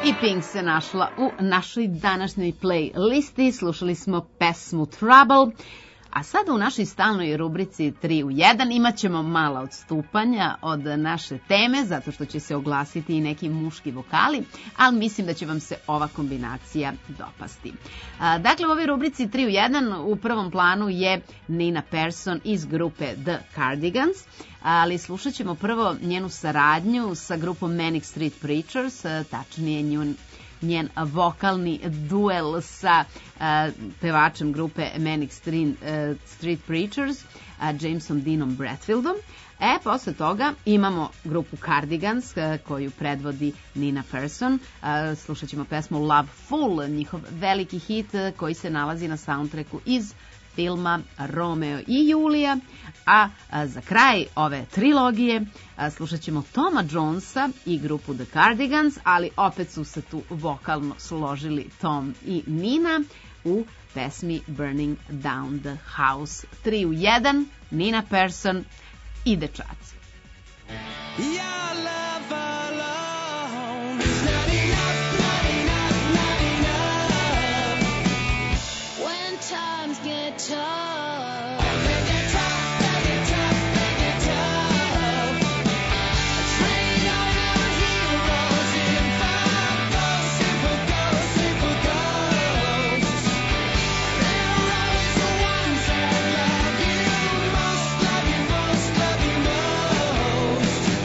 I Pink se našla u našoj današnjoj playlisti. Slušali smo pesmu Trouble. A sada u našoj stalnoj rubrici tri u jedan imat ćemo mala odstupanja od naše teme, zato što će se oglasiti i neki muški vokali, ali mislim da će vam se ova kombinacija dopasti. Dakle, u ovoj rubrici tri u jedan u prvom planu je Nina Persson iz grupe The Cardigans, ali slušat ćemo prvo njenu saradnju sa grupom Manic Street Preachers, tačnije njun njen vokalni duel sa uh, pevačem grupe Manic Street, uh, Street Preachers, uh, Jamesom Deanom Bradfieldom. E, posle toga imamo grupu Cardigans, uh, koju predvodi Nina Persson. Uh, slušat ćemo pesmu Love Fool, njihov veliki hit uh, koji se nalazi na soundtracku iz filma Romeo i Julija, a, a za kraj ove trilogije a, slušat ćemo Toma Jonesa i grupu The Cardigans, ali opet su se tu vokalno složili Tom i Nina u pesmi Burning Down the House. tri u jedan, Nina Persson i dečaci. Your love alone is not enough, not enough, not enough. When times get tough, they get tough, they get tough, they get tough. Train all our heroes in five ghosts, simple ghosts, simple ghosts. They're always the ones that love you most, love you most, love you most.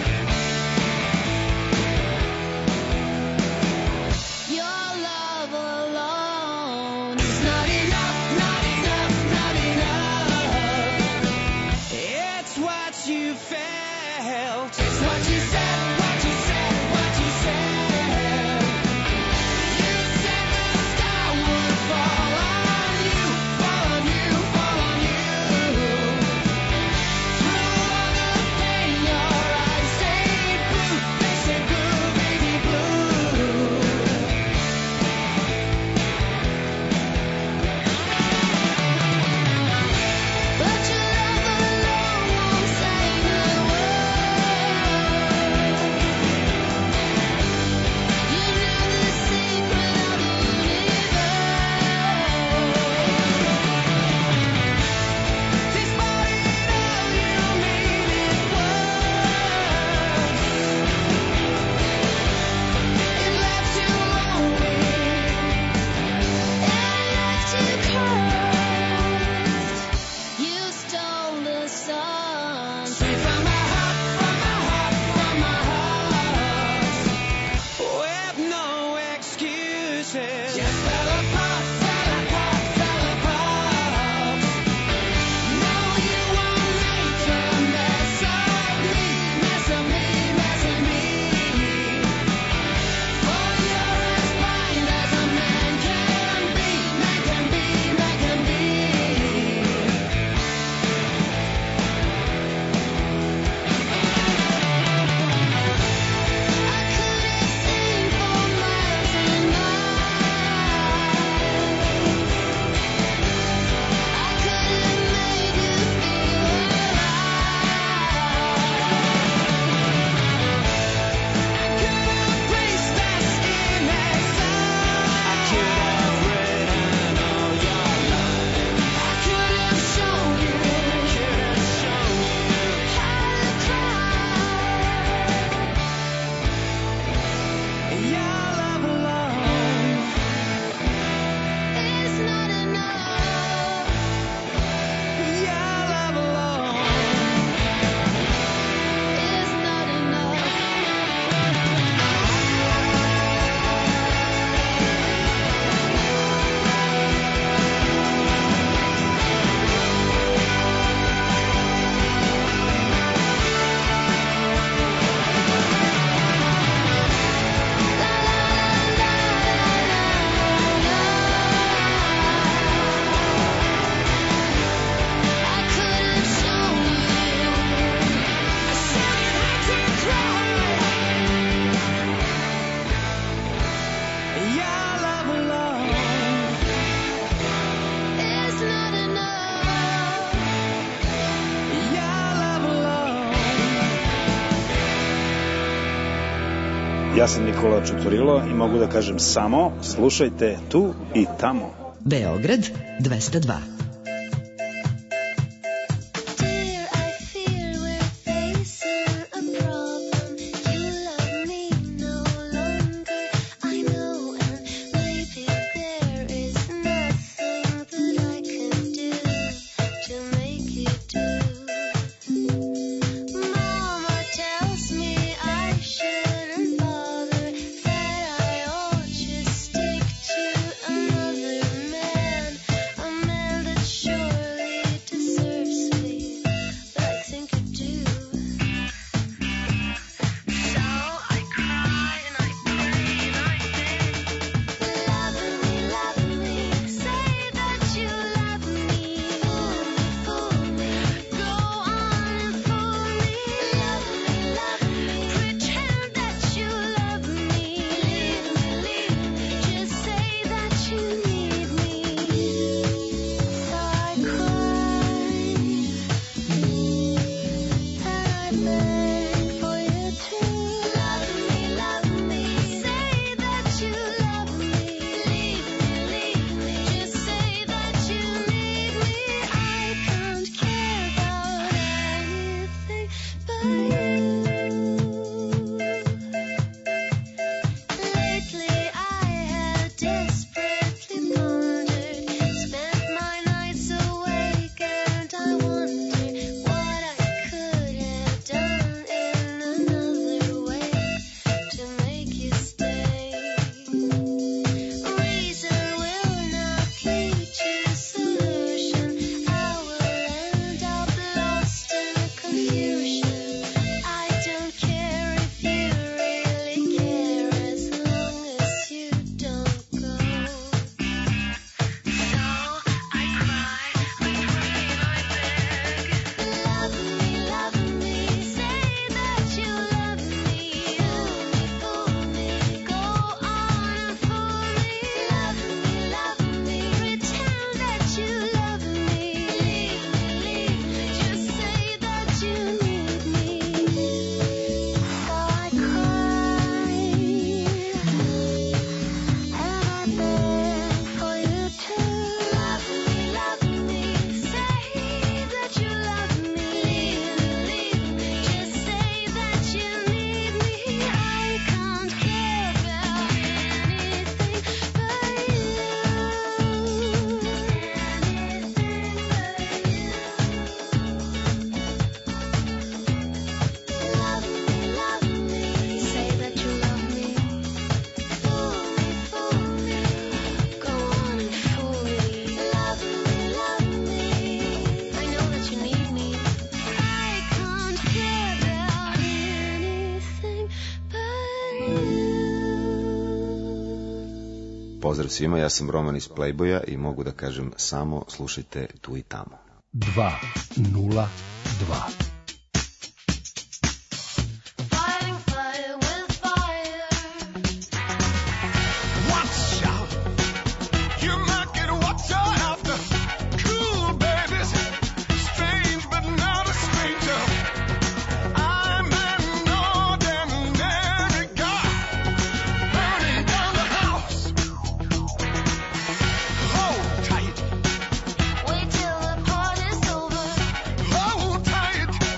Ja sam Nikola Čuturilo i mogu da kažem samo slušajte tu i tamo. Beograd dvesta dva. Pozdrav svima, ja sam Roman iz Playboya i mogu da kažem samo slušajte tu i tamo. dva nula dva. Wait till the party's over. Hold tight.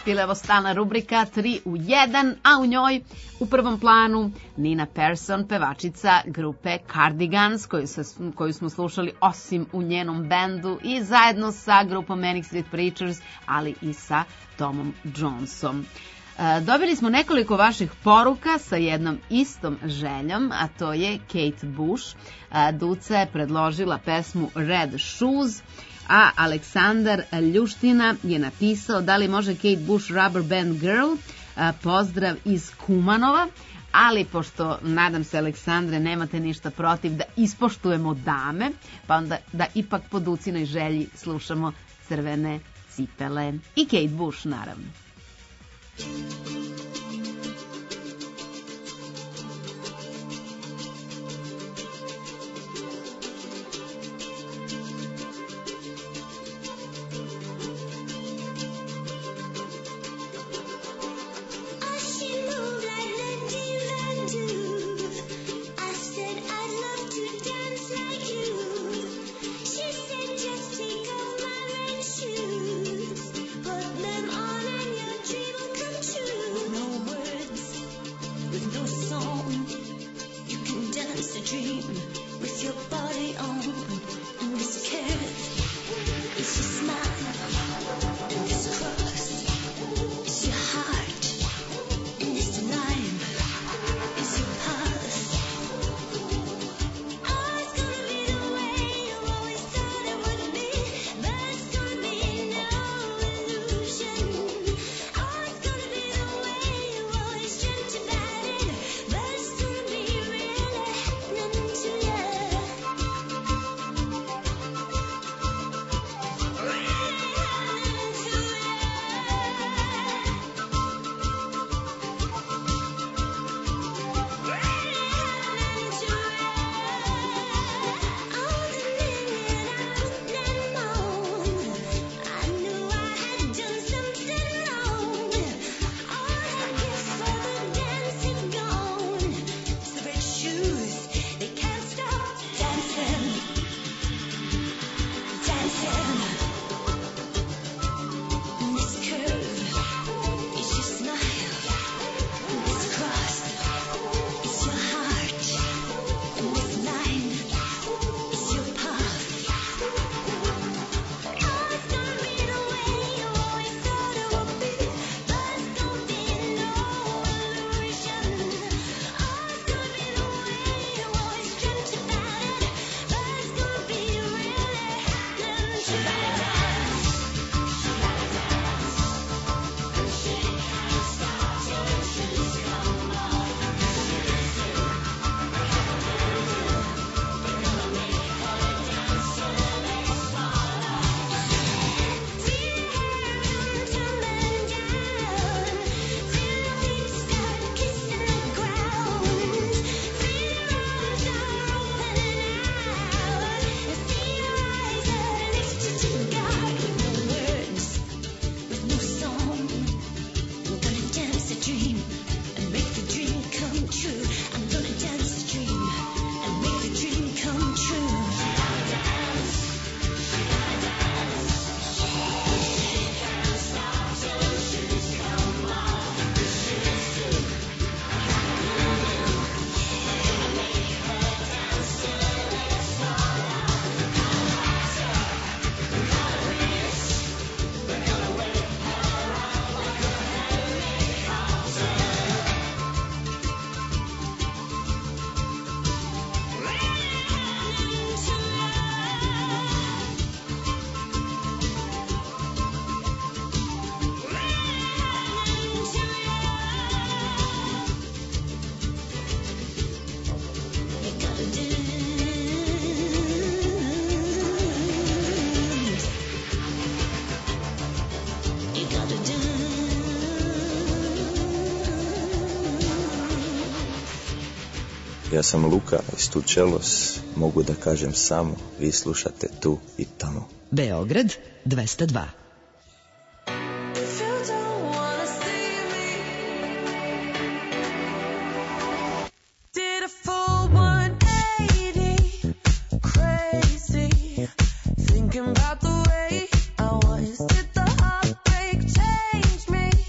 Bila je ovo stalna rubrika tri u jedan, a u njoj u prvom planu Nina Persson, pevačica grupe Cardigans, koju, se, koju smo slušali osim u njenom bendu i zajedno sa grupom Manic Street Preachers, ali i sa Tomom Jonesom. Dobili smo nekoliko vaših poruka sa jednom istom željom, a to je Kate Bush. Duca je predložila pesmu Red Shoes, a Aleksandar Ljuština je napisao da li može Kate Bush Rubber Band Girl, pozdrav iz Kumanova, ali pošto, nadam se, Aleksandre, nemate ništa protiv da ispoštujemo dame, pa onda da ipak po Ducinoj želji slušamo Crvene cipele i Kate Bush, naravno. Ja sam Luka iz Tučelos, mogu da kažem samo, vi slušate Tu i Tamo. Beograd dvesta dva. Thinking about the way I was, did the heartbreak change me?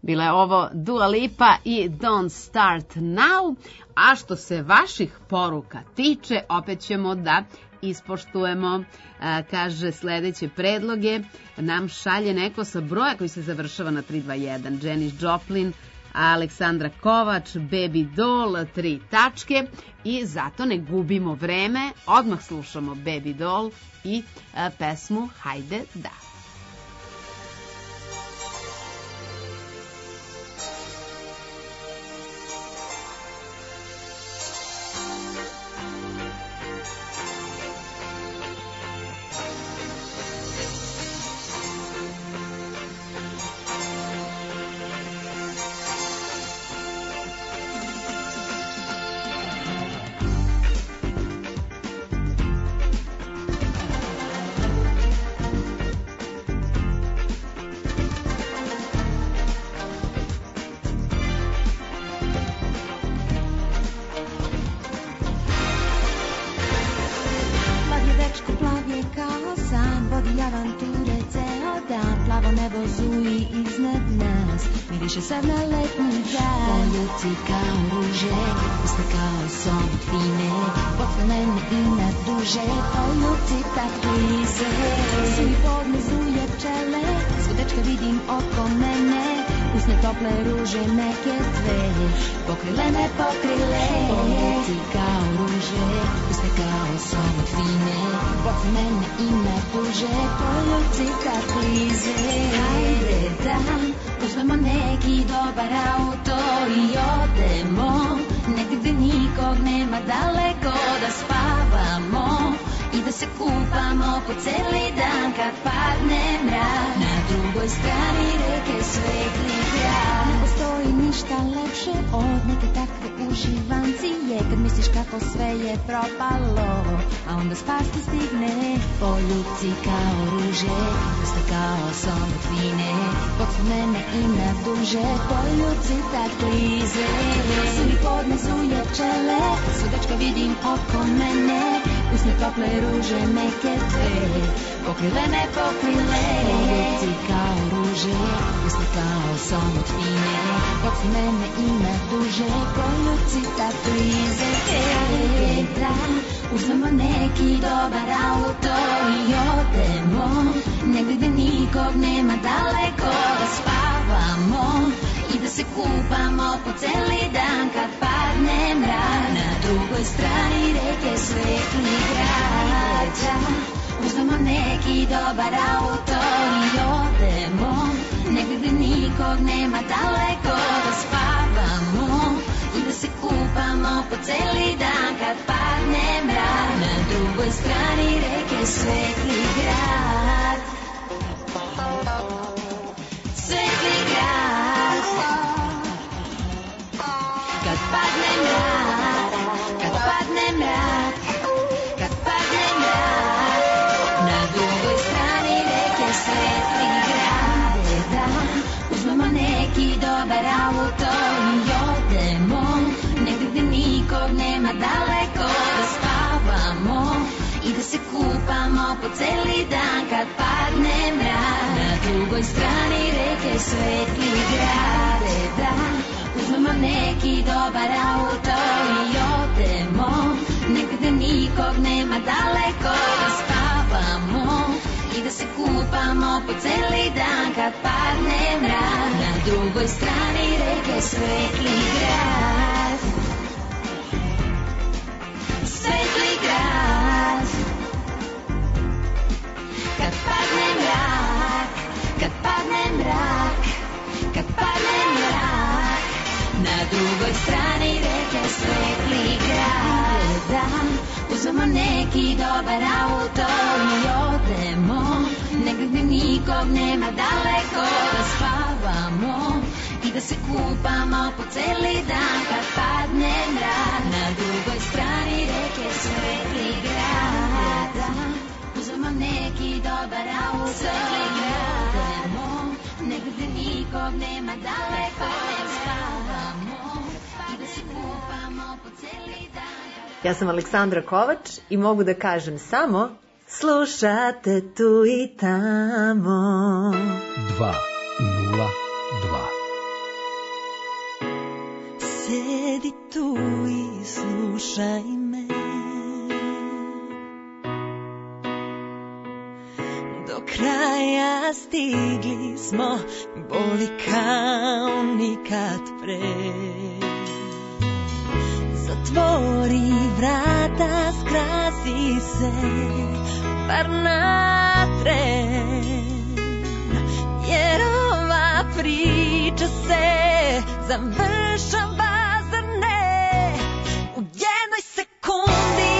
Bila je ovo Dua Lipa i Don't Start Now, a što se vaših poruka tiče, opet ćemo da ispoštujemo, a, kaže, sledeće predloge. Nam šalje neko sa broja koji se završava na tri dva jedan. Janis Joplin, Aleksandra Kovač, Baby Doll, tri tačke, i zato ne gubimo vreme, odmah slušamo Baby Doll i a, pesmu Hajde da. Ja sam Aleksandra Kovač i mogu da kažem samo slušate tu i tamo. dva nula dva budi tu i slušaj me. Do kraja stigli smo, boli kao nikad pre. Zatvori vrata, skrasi se, bar na tren, jer ova priča se završava, zar ne, u jednoj sekundi.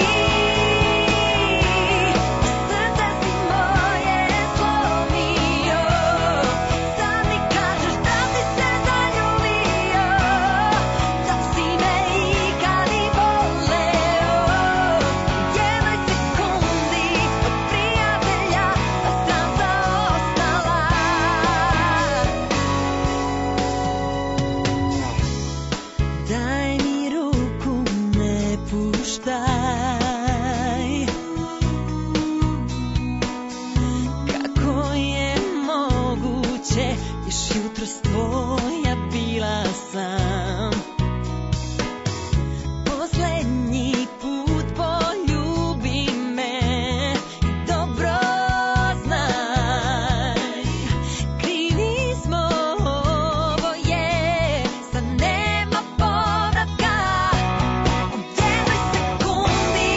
Srce si moje slomio, sad mi kažeš da si se zaljubio, da si me ikad i voleo. U jednoj sekundi od prijatelja stranca ostala. Daj mi ruku, ne puštaj. Kako je moguće, još jutros tvoja bila sam. Poslednji put poljubi me i dobro znaj. Krivi smo oboje, sad nema povratka. U jednoj sekundi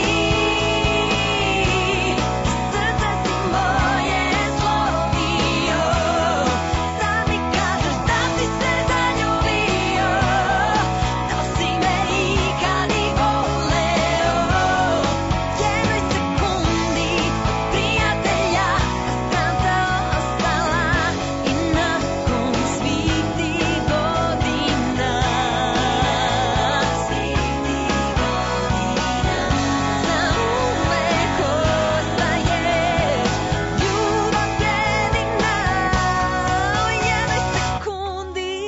srce si moje slomio, sad mi kažeš da si se zaljubio, da si me ikad i voleo. U jednoj sekundi od prijatelja stranca ostala i nakon svih tih godina, svih tih godina, zauvek ostaje ljubav jedina. U jednoj sekundi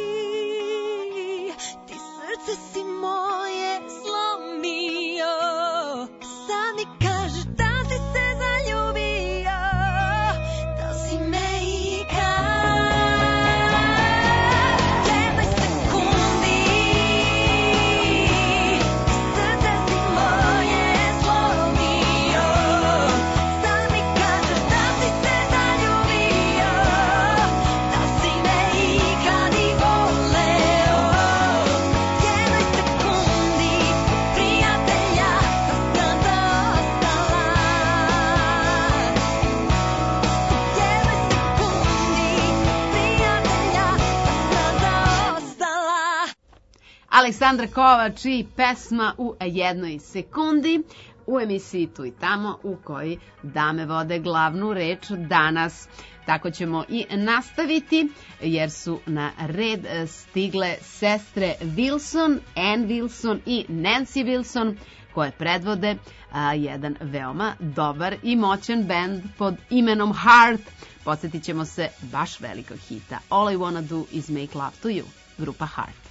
ti srce si moje slomio, sad mi kažeš da si se zaljubio, da si me ikad. U jednoj sekundi srce si moje slomio, sad mi kažeš da si se zaljubio, da si me ikad i voleo. U jednoj sekundi od prijatelja stranca ostala. U jednoj sekundi prijatelja stranca ostala. Aleksandra Kovač i pesma U jednoj sekundi u emisiji Tu i tamo u kojoj dame vode glavnu reč danas. Tako ćemo i nastaviti jer su na red stigle sestre Wilson, Ann Wilson i Nancy Wilson koje predvode a, jedan veoma dobar i moćan bend pod imenom Heart. Podsjetit ćemo se baš velikog hita All I Wanna Do Is Make Love To You, grupa Heart.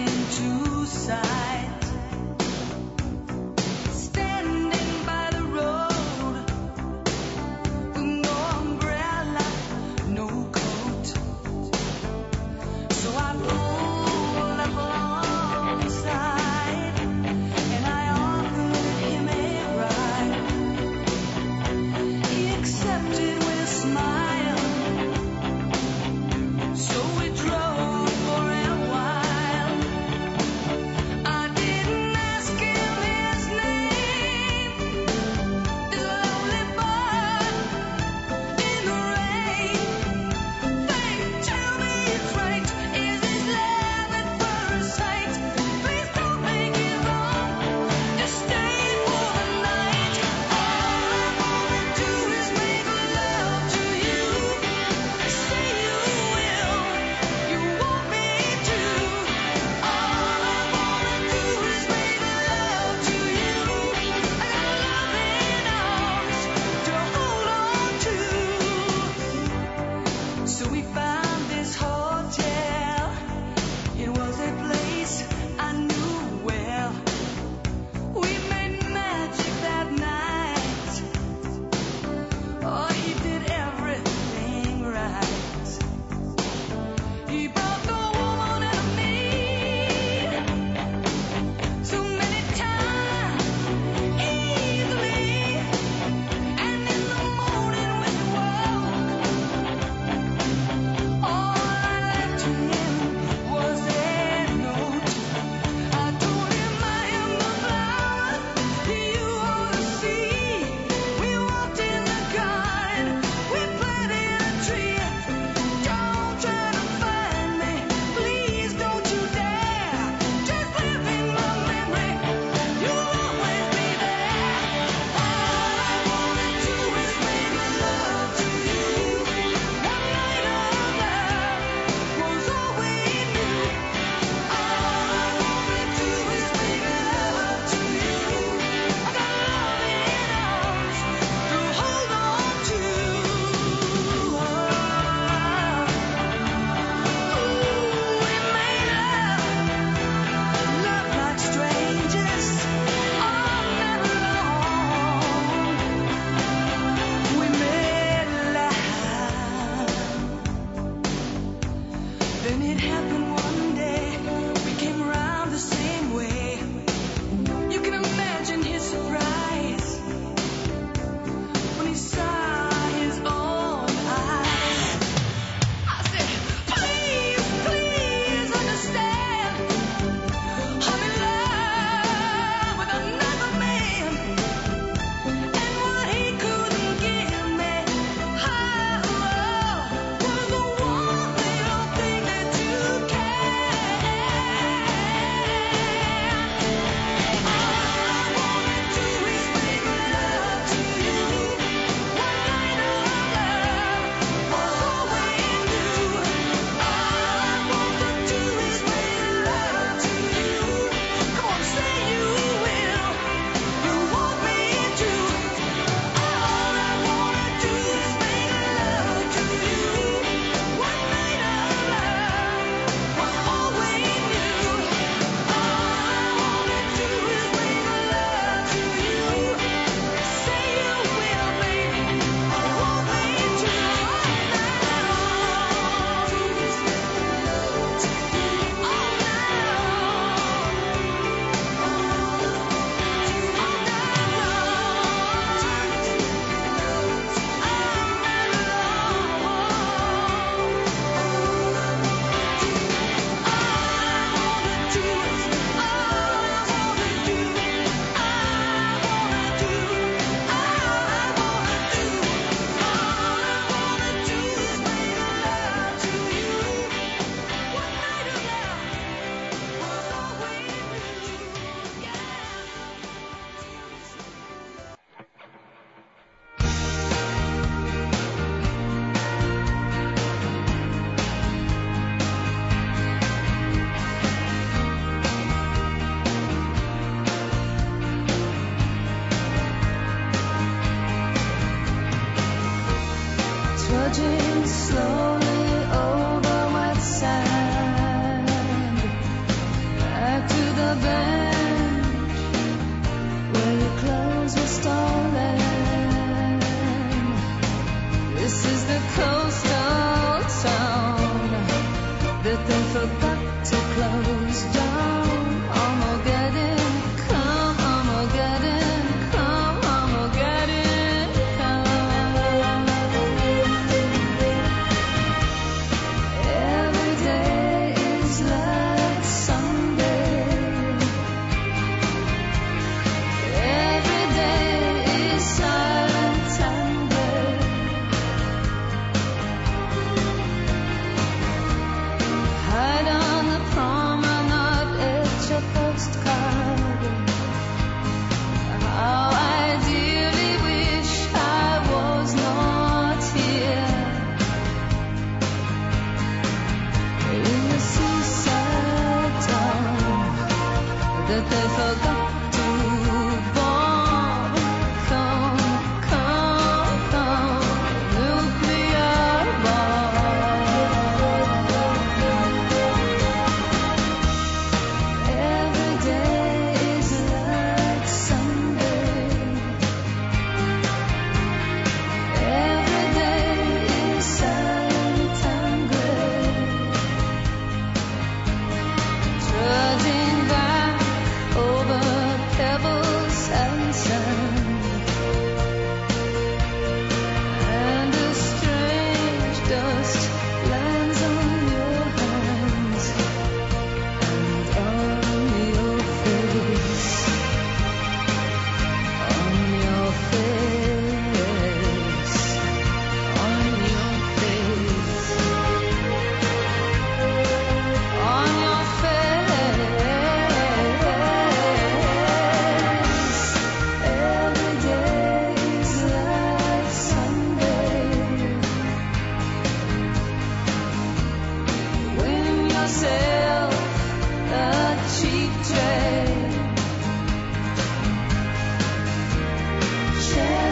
Standing by the road.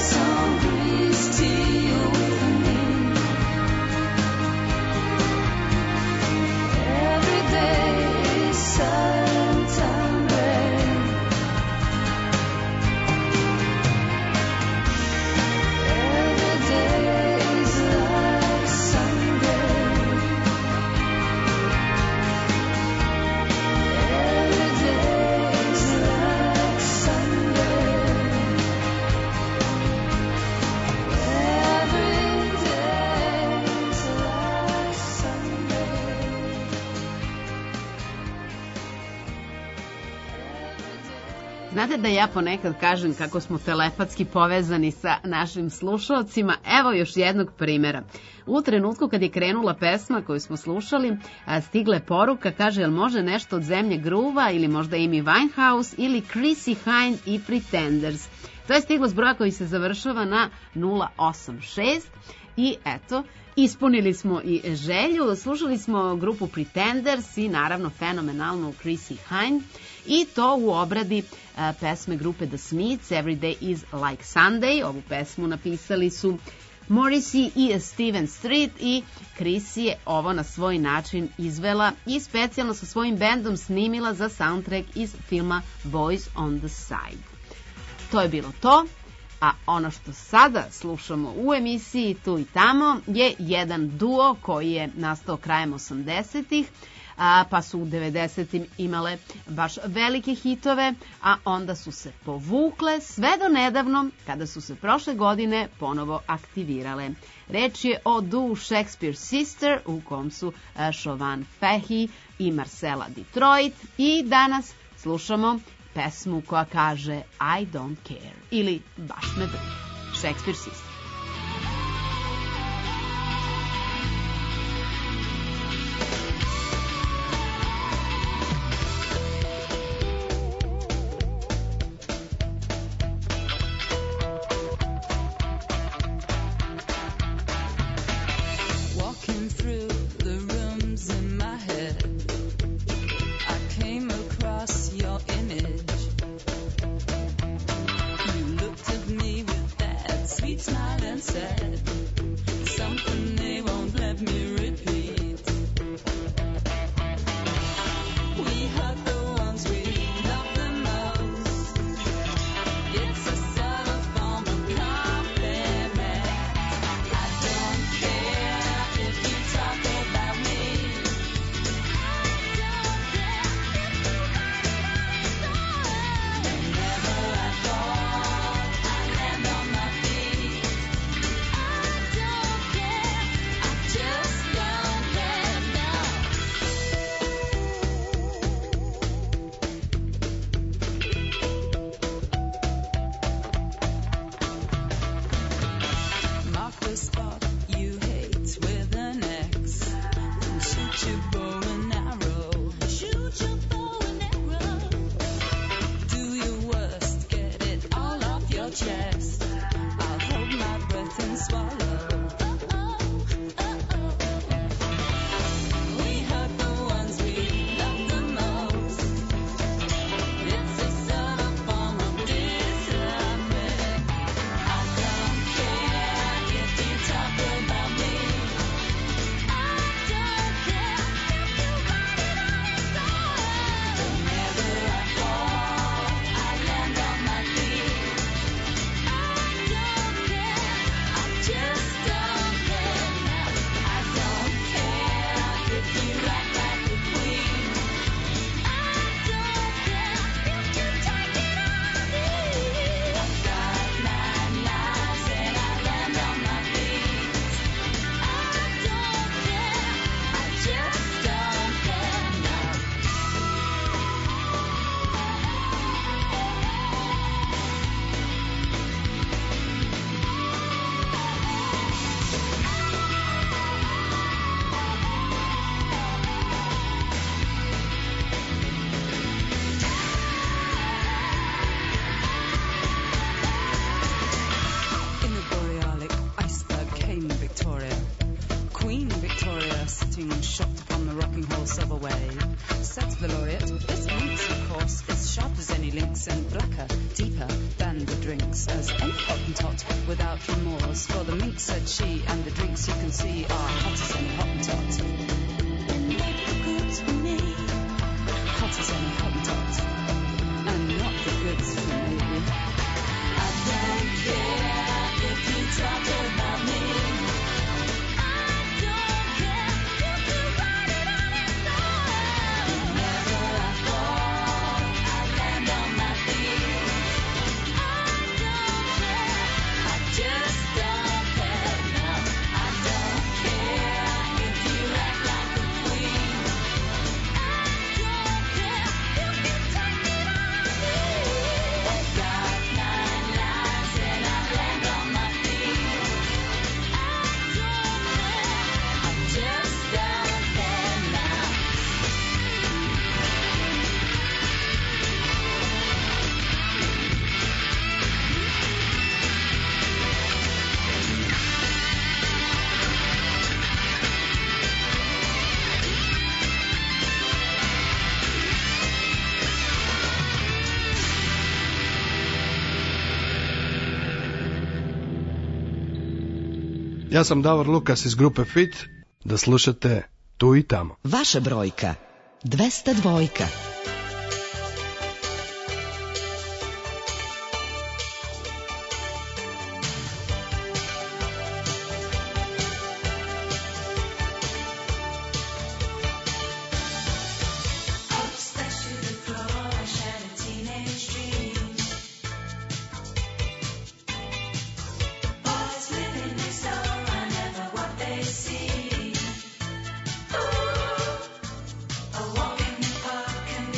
some breeze to you with me. Every day is silent and gray. Every day is like Sunday. Every day is like Sunday. Every day is like Sunday. Znate da ja ponekad kažem kako smo telepatski povezani sa našim slušalcima. Evo još jednog primjera. U trenutku kad je krenula pesma koju smo slušali, a, stigla je poruka, kaže, jel može nešto od Zemlje gruva ili možda Amy Winehouse ili Chrissy Hynde i Pretenders. To je stiglo s broja koji se završava na nula osam šest i eto, ispunili smo i želju, slušali smo grupu Pretenders i naravno fenomenalnu Chrissy Hynde i to u obradi a, pesme grupe The Smiths, Every Day is Like Sunday. Ovu pesmu napisali su Morrissey i Steven Street i Chrissy je ovo na svoj način izvela i specijalno sa svojim bendom snimila za soundtrack iz filma Boys on the Side. To je bilo to. A ono što sada slušamo u emisiji Tu i tamo je jedan duo koji je nastao krajem osamdesetih, a, pa su u devedesetim imale baš velike hitove, a onda su se povukle sve do nedavno kada su se prošle godine ponovo aktivirale. Reč je o duu Shakespeare Sister u kom su a, Siobhan Fahey i Marcella Detroit i danas slušamo pesmu koja kaže I don't care ili baš me briga. Shakespeare Sister. Walking through the rooms in my head, I came across your image. You looked at me with that sweet smile and said something they won't let me repeat. We hurt the ones we love the most. It's a subtle form of compliment. I don't care if you talk about me. Whenever I fall, I land on my feet. I don't care, I just don't care now. Mark the spot you hate with an X. And shoot your bow and arrow. Shoot your bow and arrow. Do your worst, get it all off your chest. I'll hold my breath and swallow. We hurt the ones we love the most. It's a subtle form of discernment. I don't care if you talk about me. I don't care if you write it on the side. Whenever I fall, I land on my feet. I don't care, I just don't care now. I don't care if you act like a queen. I don't care if you take it on me. I've got nine lives and I land on my feet. I don't care, I just don't care now. In the Borealic iceberg came Victoria, Queen Victoria, sitting shocked upon the rocking horse of a wave. Said the laureate, this minx, of course, is sharp as any lynx and blacker, deeper than the drinks, as any hottentot without remorse. For the mink, said she, and the drinks you can see are hot as any Hottentot. Make the goods for me. Hot as any Hottentot. And not the goods for me. I don't care if you talk about me. Ja sam Davor Lukas iz grupe Fit, da slušate Tu i tamo. Vaša brojka, dvesta dvojka. See, ooh, a walk in the park and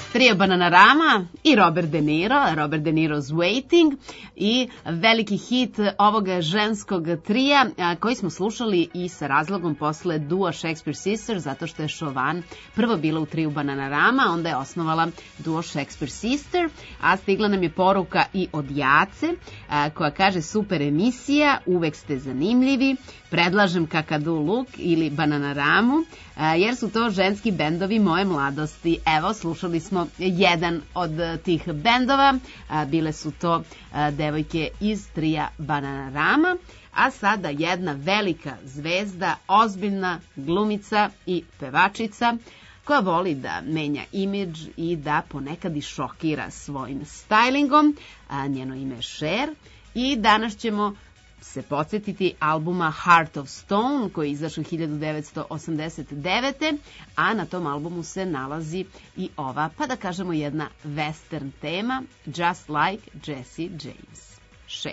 Trio Bananarama i Robert De Niro, Robert De Niro's Waiting i veliki hit ovoga ženskog trija koji smo slušali i sa razlogom posle duo Shakespeare Sisters, zato što je Chauvin prvo bila u triju Bananarama, onda je osnovala duo Shakespeare Sister, a stigla nam je poruka i od Jace koja kaže super emisija, uvek ste zanimljivi, predlažem Kakadu Look ili Bananaramu, jer su to ženski bendovi moje mladosti. Evo, slušali smo jedan od tih bendova, bile su to devojke iz trija Bananarama, a sada jedna velika zvezda, ozbiljna glumica i pevačica, koja voli da menja imidž i da ponekad i šokira svojim stylingom. Njeno ime je Cher i danas ćemo se podsjetiti albuma Heart of Stone koji je izašao hiljadu devetsto osamdeset devete. a na tom albumu se nalazi i ova, pa da kažemo jedna western tema, Just Like Jesse James. Cher.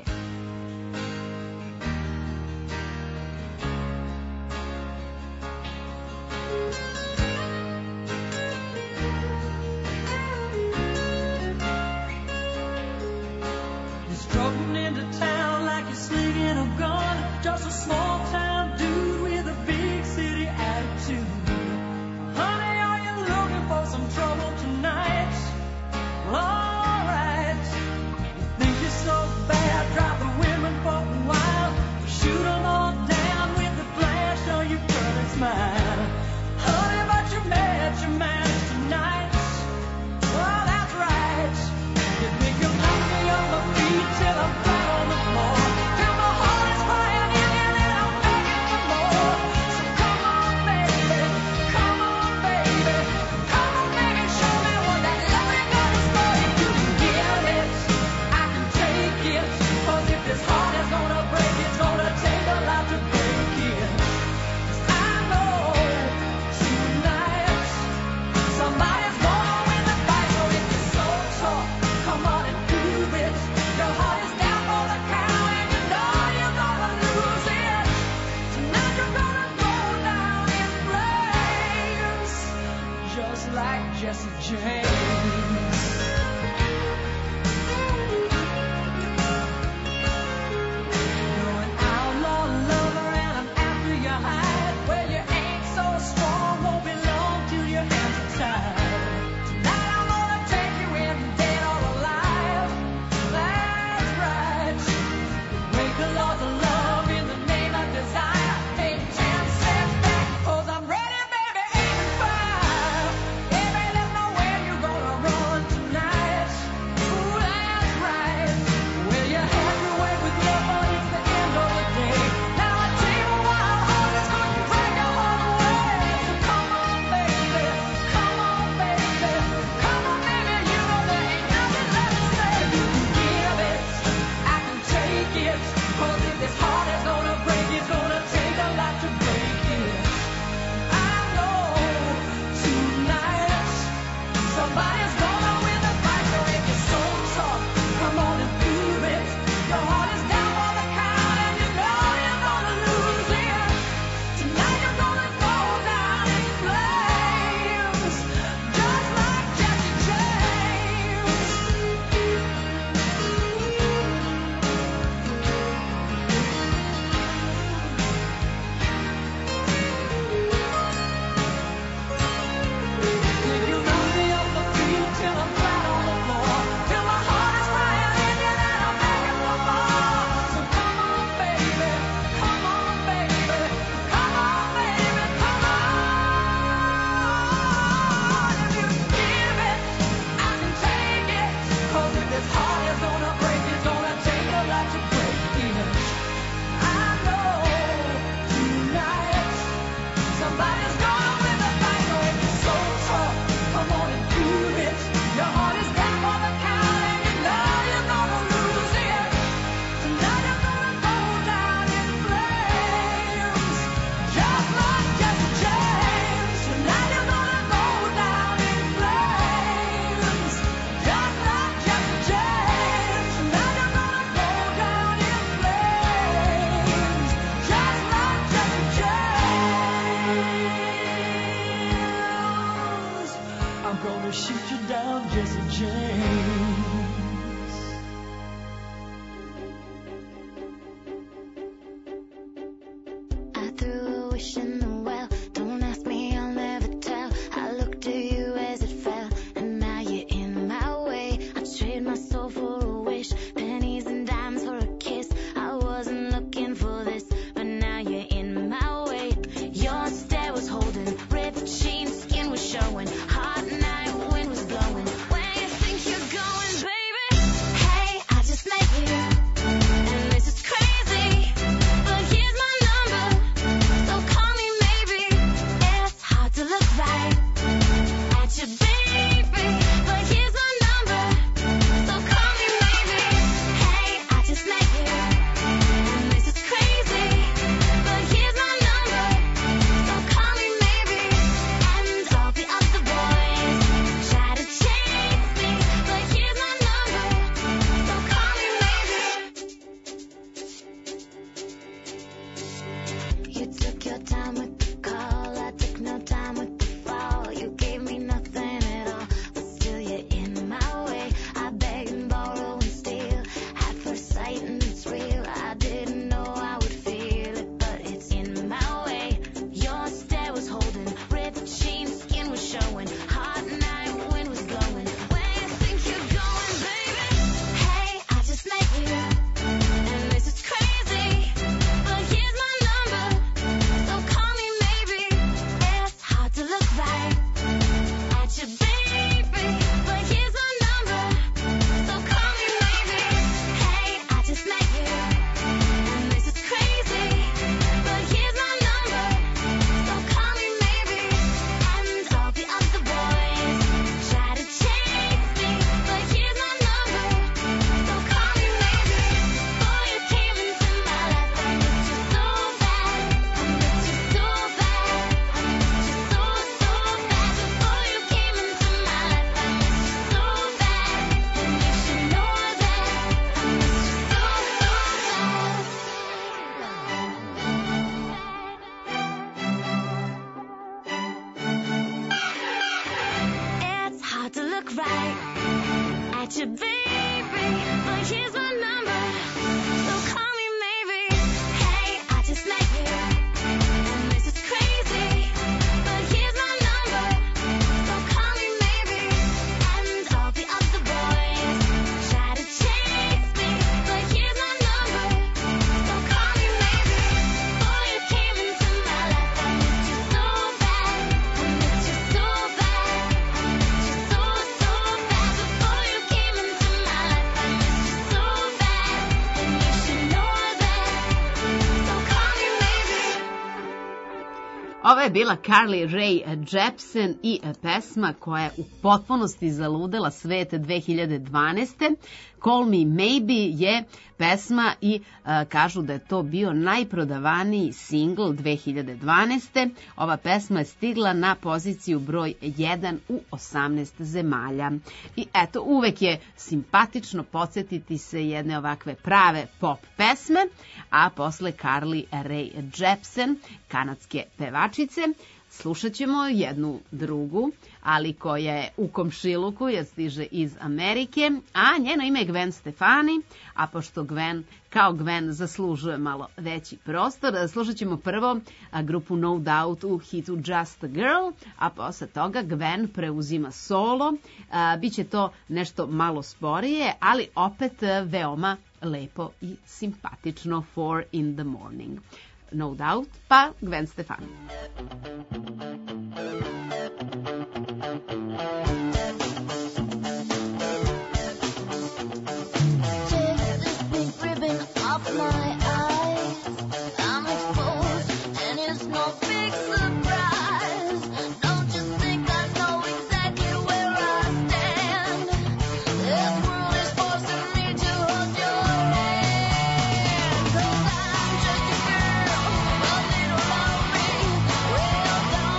Strutting into town like you're slinging a gun. Just a small town dude with a big city attitude. Honey, are you looking for some trouble tonight? Well, alright. You think you're so bad, drop the women for a while. Shoot them all down with the flash on your pearly smile. Honey, but you're mad, you're mad tonight. Well, that's right. You think you'll knock me on my feet till I'm flat on the floor. Till my heart is crying in and then I'll make found Jesse James. I threw a wish in the well. Don't ask me, I'll never tell. I looked at you as it fell, and now you're in my way. I trade my soul for a wish, pennies and dimes for a kiss. I wasn't looking for this, but now you're in my way. Your stare was holding, ripped jeans, skin was showing. Hot night, wind was blowing. Where you think you're going, baby? Hey, I just met you, and this is crazy, but here's my number, so call me maybe. It's hard to look right at you, baby, but here's my number, so call me maybe. Hey, I just met you, and this is crazy, but here's my number, so call me maybe. And all the other boys try to chase me, but here's my number, so call me maybe. You took your time with the call, I took no time with the fall. You gave me nothing at all, but still you're in my way. I beg and borrow and steal at first sight, and it's real. I didn't know I would feel it, but it's in my way. Your stare was holding, ripped jeans, skin was showing. Hot night, wind was blowing. Where you think you're going, baby? Hey, I just met you, and this is crazy, but here's my number, so call me maybe. It's hard to look right at you, baby, but here's my number, so call me maybe. Hey, I just met you, and this is crazy, but here's my number, so call me maybe. And all the other boys try to chase me, but here's my number, so call me maybe. Boy, you came into my life, I missed you so bad, I missed you so bad, I missed you so, so bad. Before you came into my life, I missed you so bad, and you should know that I missed you so, so bad. It's hard to look right at you, baby, but here's my number, so call me maybe. Hey, I just met you, and this is crazy, but here's my number, so call me maybe. And all the other boys try to chase me, but here's my number, so call me maybe. Boy, you came into my life, I missed you so bad, I missed you so bad, I missed you so, so bad. Before you came into my life, I missed you so bad, and you should know that, so call me maybe. Ovo je bila Carly Rae Jepsen i pesma koja je u potpunosti zaludela svet dve hiljade dvanaeste. Call Me Maybe je pesma i a, kažu da je to bio najprodavaniji singl dve hiljade dvanaeste. Ova pesma je stigla na poziciju broj jedan u osamnaest zemalja. I eto, uvek je simpatično podsjetiti se jedne ovakve prave pop pesme, a posle Carly Rae Jepsen, kanadske pevačice, slušat ćemo jednu drugu, ali koja je u komšiluku, jer stiže iz Amerike, a njeno ime je Gwen Stefani, a pošto Gwen, kao Gwen, zaslužuje malo veći prostor, slušat ćemo prvo grupu No Doubt u hitu Just a Girl, a posle toga Gwen preuzima solo, biće to nešto malo sporije, ali opet veoma lepo i simpatično. Four in the Morning. No Doubt, pa Gwen Stefani. Take this pink ribbon off my eyes. I'm exposed, and it's no big surprise. Don't you think I know exactly where I stand? This world is forcing me to hold your hand. 'Cause I'm just a girl, a little lonely, well done.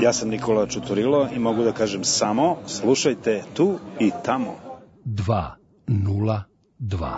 Ja sam Nikola Čuturilo i mogu da kažem samo slušajte tu i tamo. dva nula dva.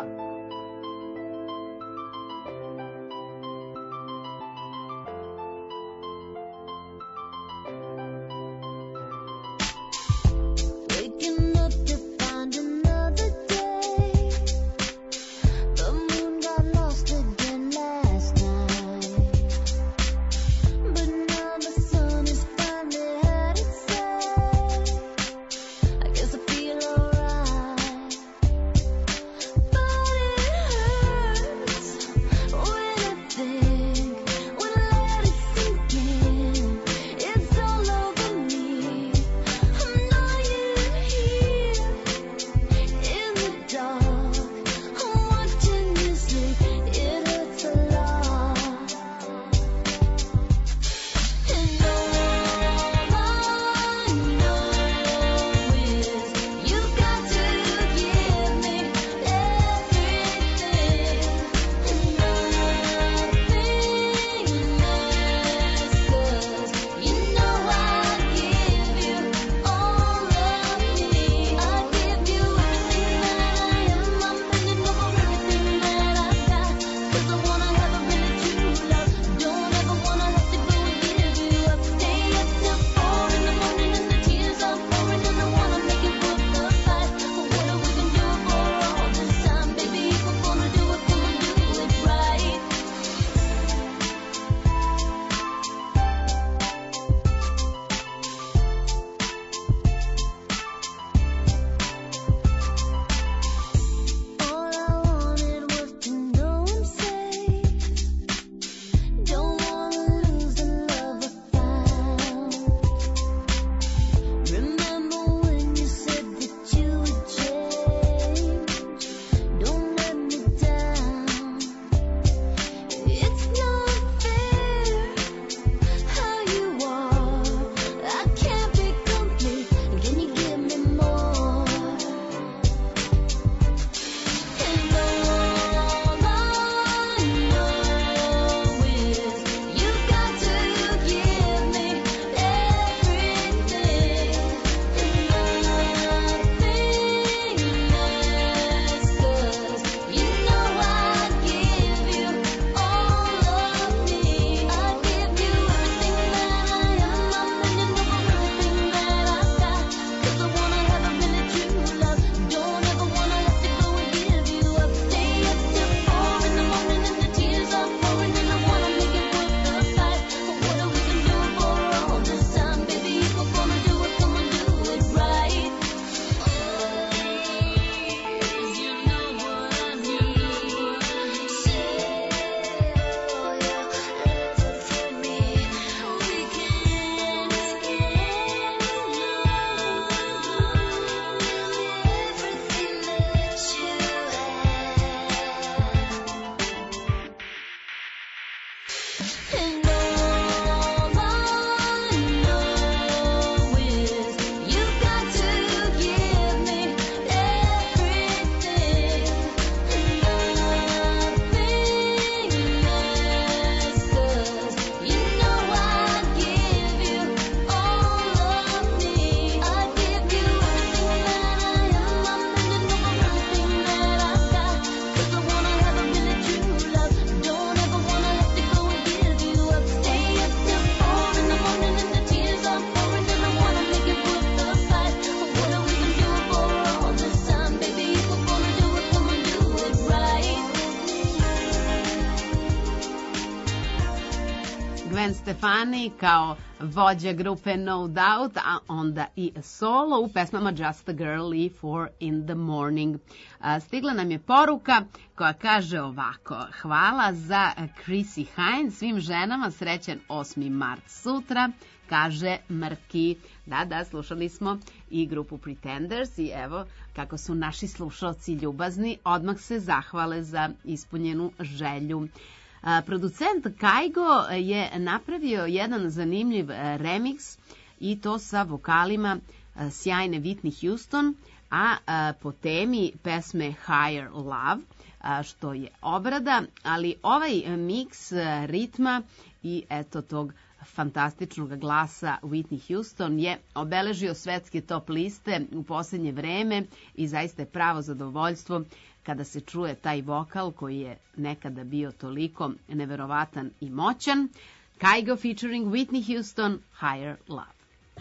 Waking up to find another day. The moon got lost again last night. But now the sun is finally had its say. I guess I feel alright. But it hurts when I think, when I let it sink in. It's all over me. I'm lying here in the dark. I'm watching you sleep. It hurts a lot. And all I know is you've got to give me everything and nothing less. 'Cause you know I'd give you all of me. I'd give you everything that I am. I'm bending over everything that I've got. 'Cause I wanna have a really true love. Don't ever wanna have to go and give you up. Stay up till four in the morning and the tears are pouring and I wanna make it worth the fight. But what are we gonna do for all this time, baby? If we're gonna do it, come on, do it right. All I wanted was to know I'm safe. Don't wanna lose the love I found. Remember when you said that you would change? Don't let me down. It's not fair how you are. I can't be complete. Can you give me more? And all I know is you've got to give me everything and nothing less. 'Cause you know I'd give you all of me. I'd give you everything that I am. I'm bending over everything that I've got. 'Cause I wanna have a really true love. Don't ever wanna have to go and give you up. Stay up till four in the morning and the tears are pouring and I wanna make it worth the fight. But what are we gonna do for all this time, baby? If we're gonna do it, come on, do it right. 'Cause you know what I need. Say, oh yeah, let it for me. We can escape love. Everything that you have. And all I know is you've got to give me everything and nothing less. 'Cause you know I'd give you all of me. I'd give you everything that I am. I'm bending over everything that I've got. 'Cause I wanna have a really true love. Don't ever wanna have to go and give you up. Stay up till four in the morning and the tears are pouring and I wanna make it worth the fight. But what are we gonna do for all this time, baby? If we're gonna do it, come on, do it right. Gwen Stefani kao vođa grupe No Doubt, a onda i solo u pesmama Just a Girl i Four in the Morning. A, Stigla nam je poruka koja kaže ovako: hvala za Chrissy Hynde, svim ženama srećan osmi mart sutra, kaže Mrki. Da, da, slušali smo i grupu Pretenders i evo kako su naši slušalci ljubazni, odmah se zahvale za ispunjenu želju. A, producent Kaigo je napravio jedan zanimljiv remix i to sa vokalima a, sjajne Whitney Houston, a, a po temi pesme Higher Love, a, što je obrada, ali ovaj miks ritma i eto tog fantastičnog glasa Whitney Houston je obeležio svetske top liste u posljednje vreme i zaista je pravo zadovoljstvo kada se čuje taj vokal koji je nekada bio toliko neverovatan i moćan. Kygo featuring Whitney Houston, Higher Love.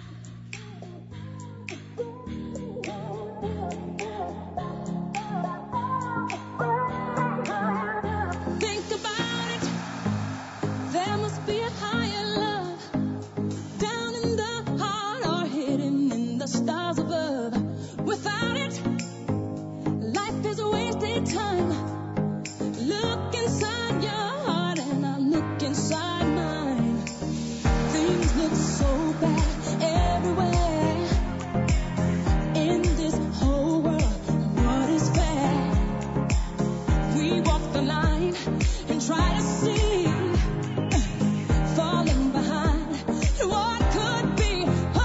Stars above. Without it, life is a wasted time. Look inside your heart and I look inside mine. Things look so bad everywhere. In this whole world, what is fair? We walk the line and try to see, falling behind what could be.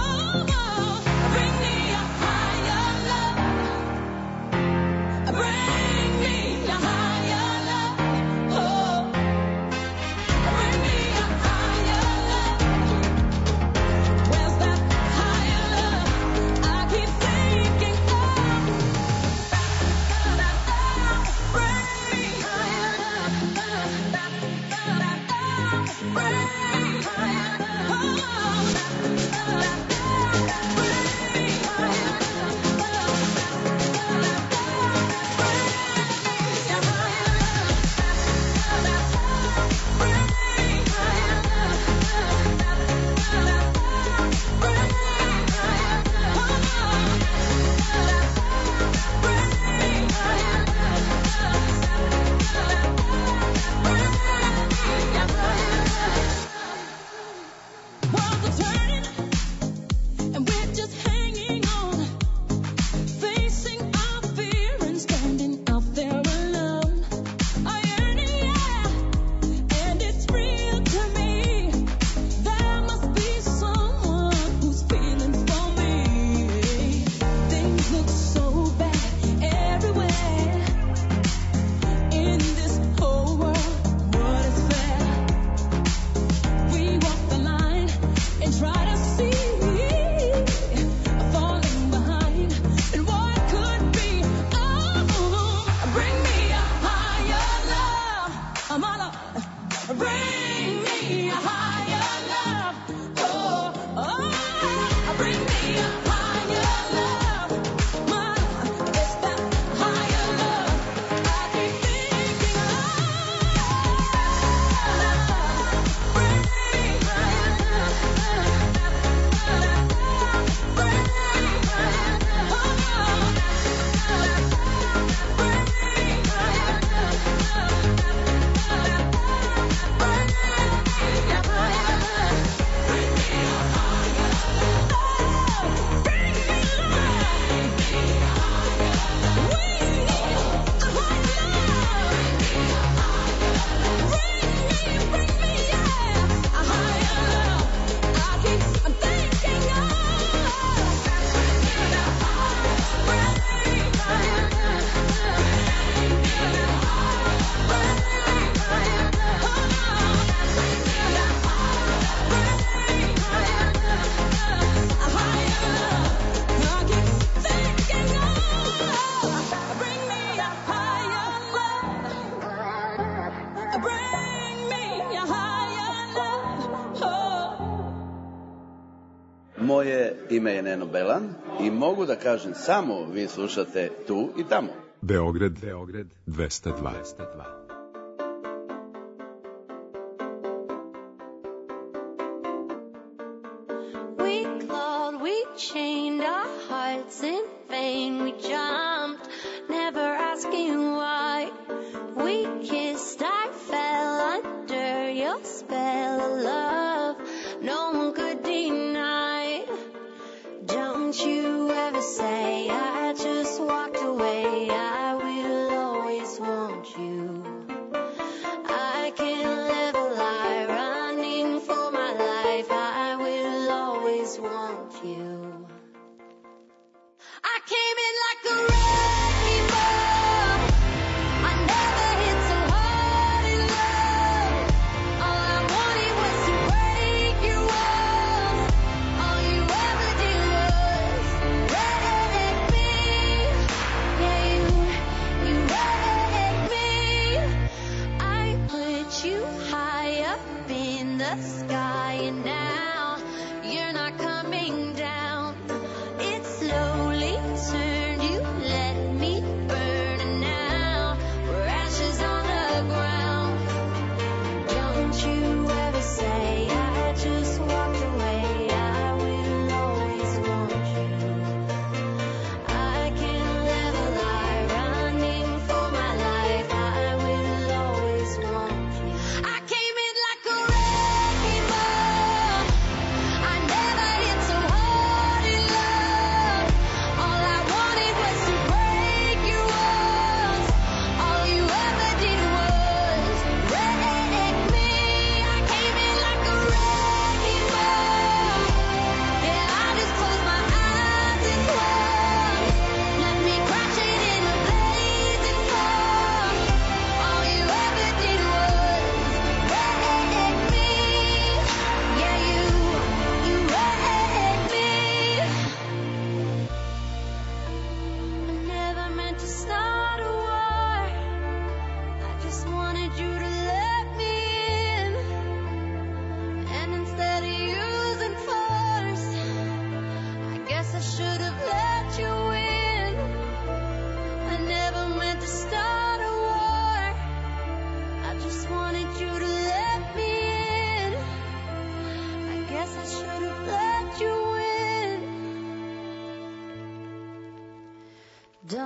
Moje ime je Neno Belan i mogu da kažem samo vi slušate tu i tamo. Beograd, Beograd dvesta dva. We clawed, we chained our hearts in vain. We jumped, never asking why. We kissed, I fell under your spell of love. No one could deny. Don't you ever say I just walked away. I will always want you. I can't live a lie running for my life. I will always want you. I came in like a wrecking ball. I never hit so hard in love. All I wanted was to break you.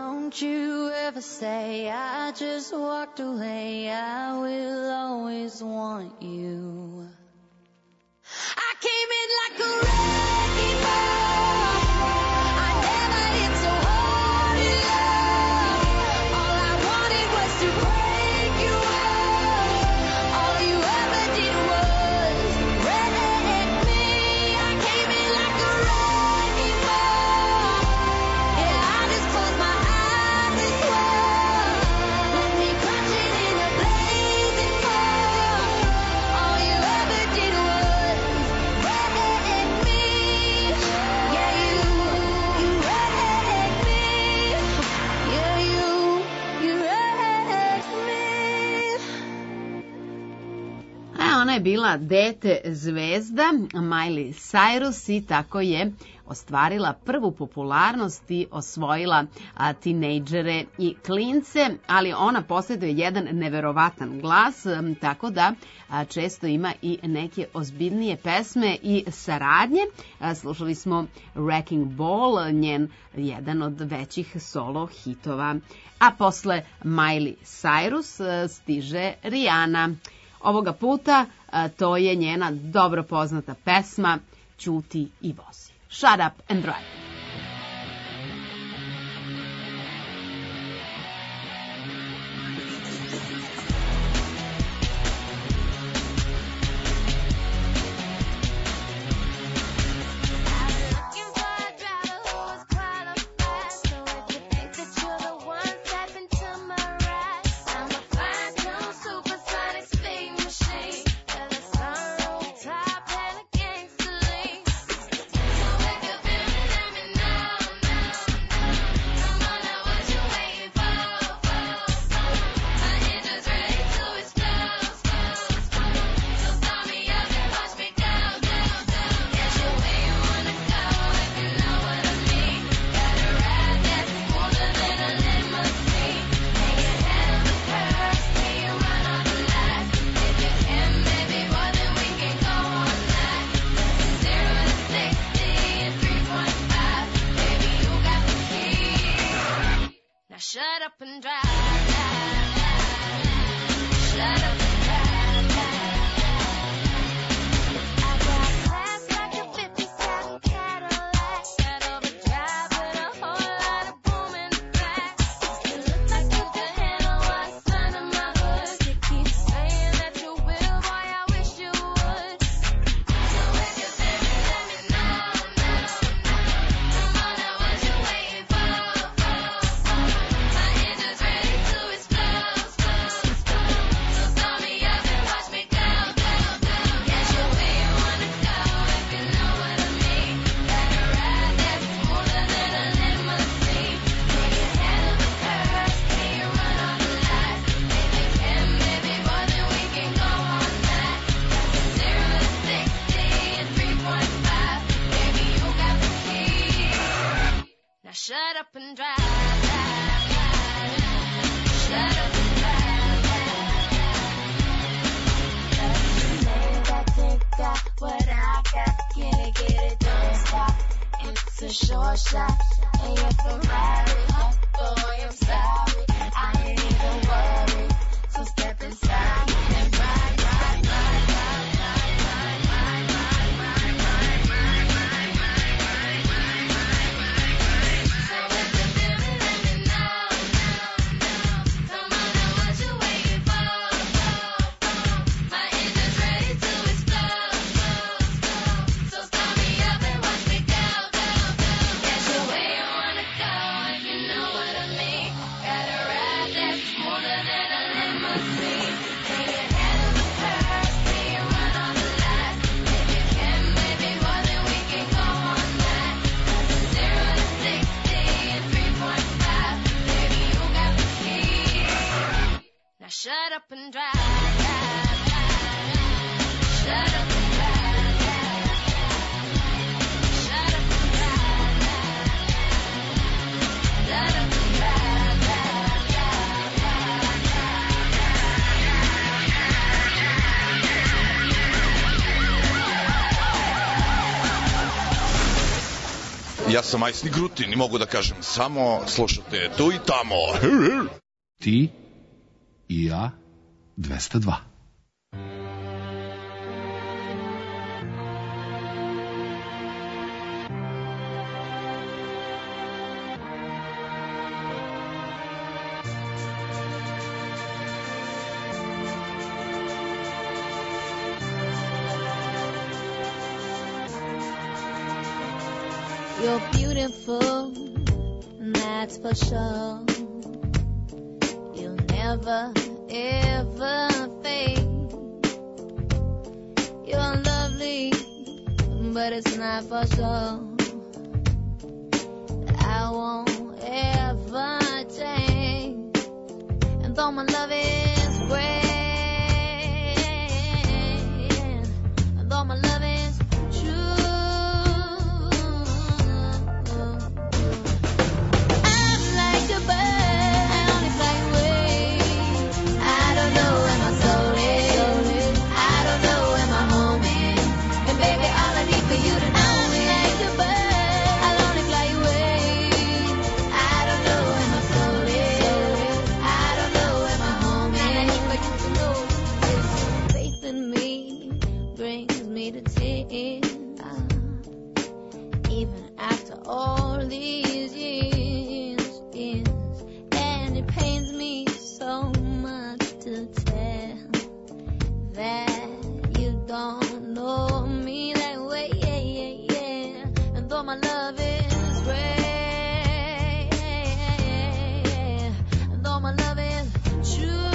Don't you ever say I just walked away. I will always want you. I came in like a wrecking ball. I never hit so hard in love. All I wanted was to break you up. All you ever did was wreck me. I came in like a wrecking ball. Yeah, I just closed my eyes and swore. Let me crashing in a blazing fire. All you ever did was wreck me. Yeah, you, you wrecked me. Yeah, you, you wrecked me. A ona je bila dete zvezda Miley Cyrus i tako je ostvarila prvu popularnost i osvojila a, tinejdžere i klince, ali ona posjeduje jedan neverovatan glas, m, tako da a, često ima i neke ozbiljnije pesme i saradnje. A, slušali smo Wrecking Ball, njen jedan od većih solo hitova. A posle Miley Cyrus a, stiže Rihanna. Ovoga puta a, to je njena dobro poznata pesma Ćuti i vozi. Shut up and drive. Shut up and drive. Shut up and drive. I got class like a fifty-seven Cadillac. That overdrive with a whole lot of boom in the back. You look like you could handle what's under my hood. You keep saying that you will, boy, I wish you would. So if you're busy, let me know, know, know. Come on now, what you waiting for, for, for? My engine's ready to explode, explode, explode. So start me up and watch me go, go, go. Get you where you wanna go, if you know what I mean. Got a ride that's smoother than a limousine. Take your head of the curve, can you run all the lights? If you can, maybe more than we can go all night. Zero to sixty in three point five. Baby, you got the key. Now shut up and drive. Shut up and drive. That thing got what I got. Can it get it? Don't stop. It's a short shot. And you're Ferrari. Oh boy, I'm sorry. I ain't even worried. So step inside and ride, ride, ride, ride, ride, ride, ride, ride, ride, ride, ride, ride, ride, ride, ride, ride, ride. So if you're feeling, let me know, know, know. Come on now, what you waiting for, for, for? My engine's ready to explode, explode, explode. So start me up and watch me go, go, go. Get you where you wanna go, if you know what I mean. Got a ride that's smoother than a limousine. Take your head of the curve, see you run all the lights. If you can, maybe more than we can go all night. Zero to sixty in three point five. Baby, you got the key. Now shut up and drive. Shut up and drive. Shut up and drive. Shut up and Ja sam Majsni Grutin i mogu da kažem samo slušate tu i tamo. Ti i ja dvesta dva. You're beautiful, and that's for sure. You'll never, ever fade. You're lovely, but it's not for sure that I won't ever change. And though my love is great, and though my love is true, even after all these years, years, and it pains me so much to tell that you don't know me that way, yeah, yeah, yeah. And though my love is great, and though my love is true,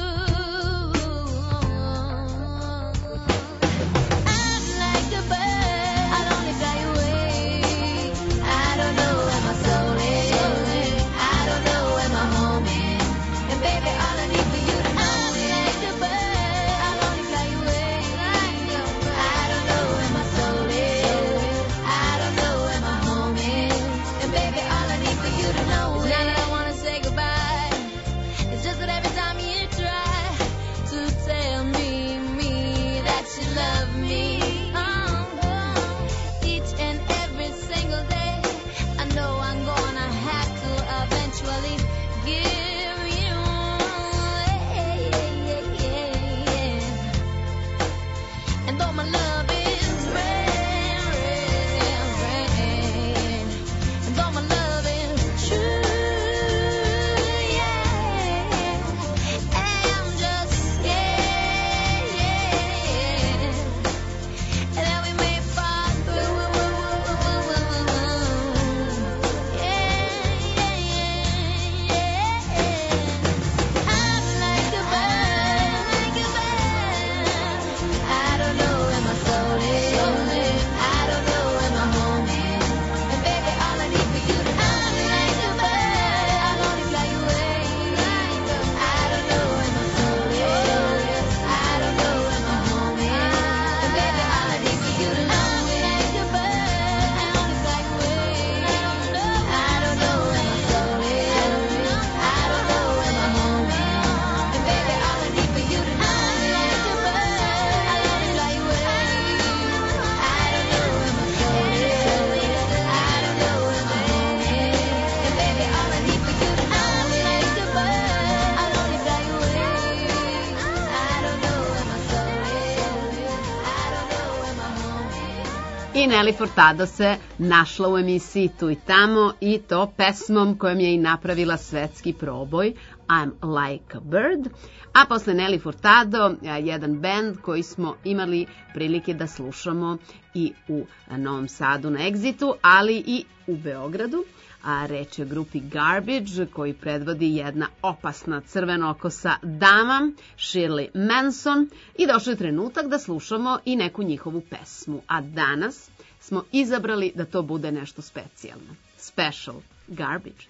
I Nelly Furtado se našla u emisiji Tu i tamo i to pesmom kojom je i napravila svetski proboj I'm Like a Bird. A posle Nelly Furtado, jedan bend koji smo imali prilike da slušamo i u Novom Sadu na Exitu, ali i u Beogradu. A reč je o grupi Garbage koji predvodi jedna opasna crvenokosa dama, Shirley Manson, i došao je trenutak da slušamo i neku njihovu pesmu. A danas smo izabrali da to bude nešto specijalno. Special Garbage.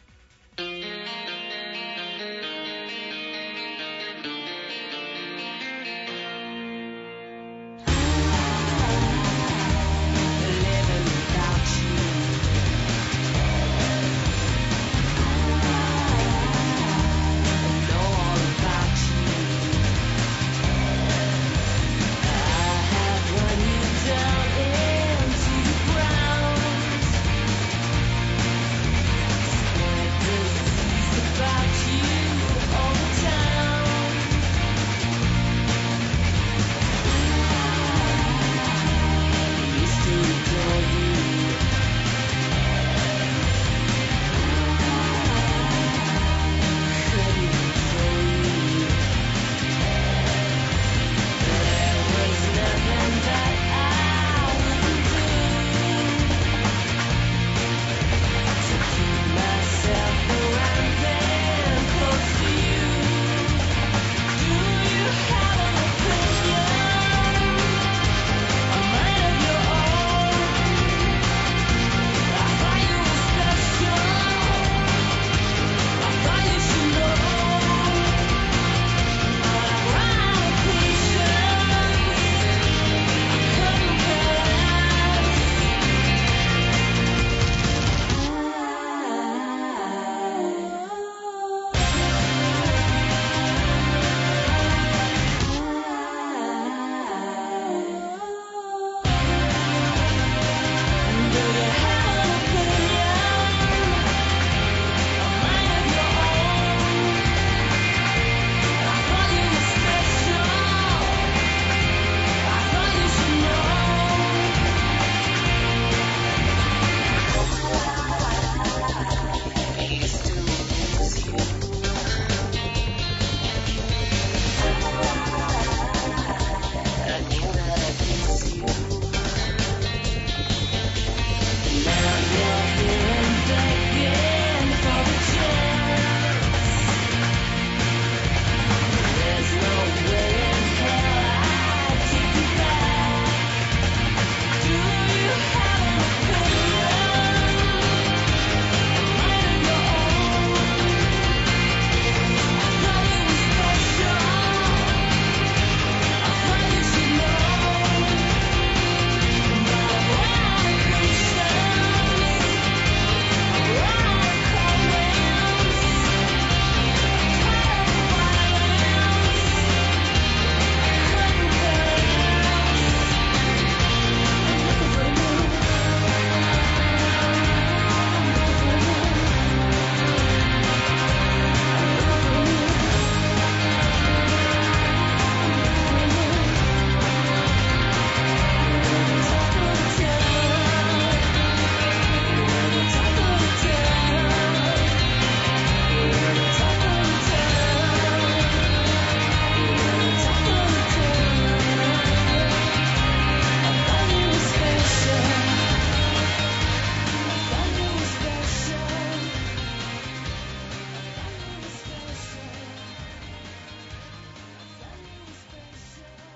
Down into the ground.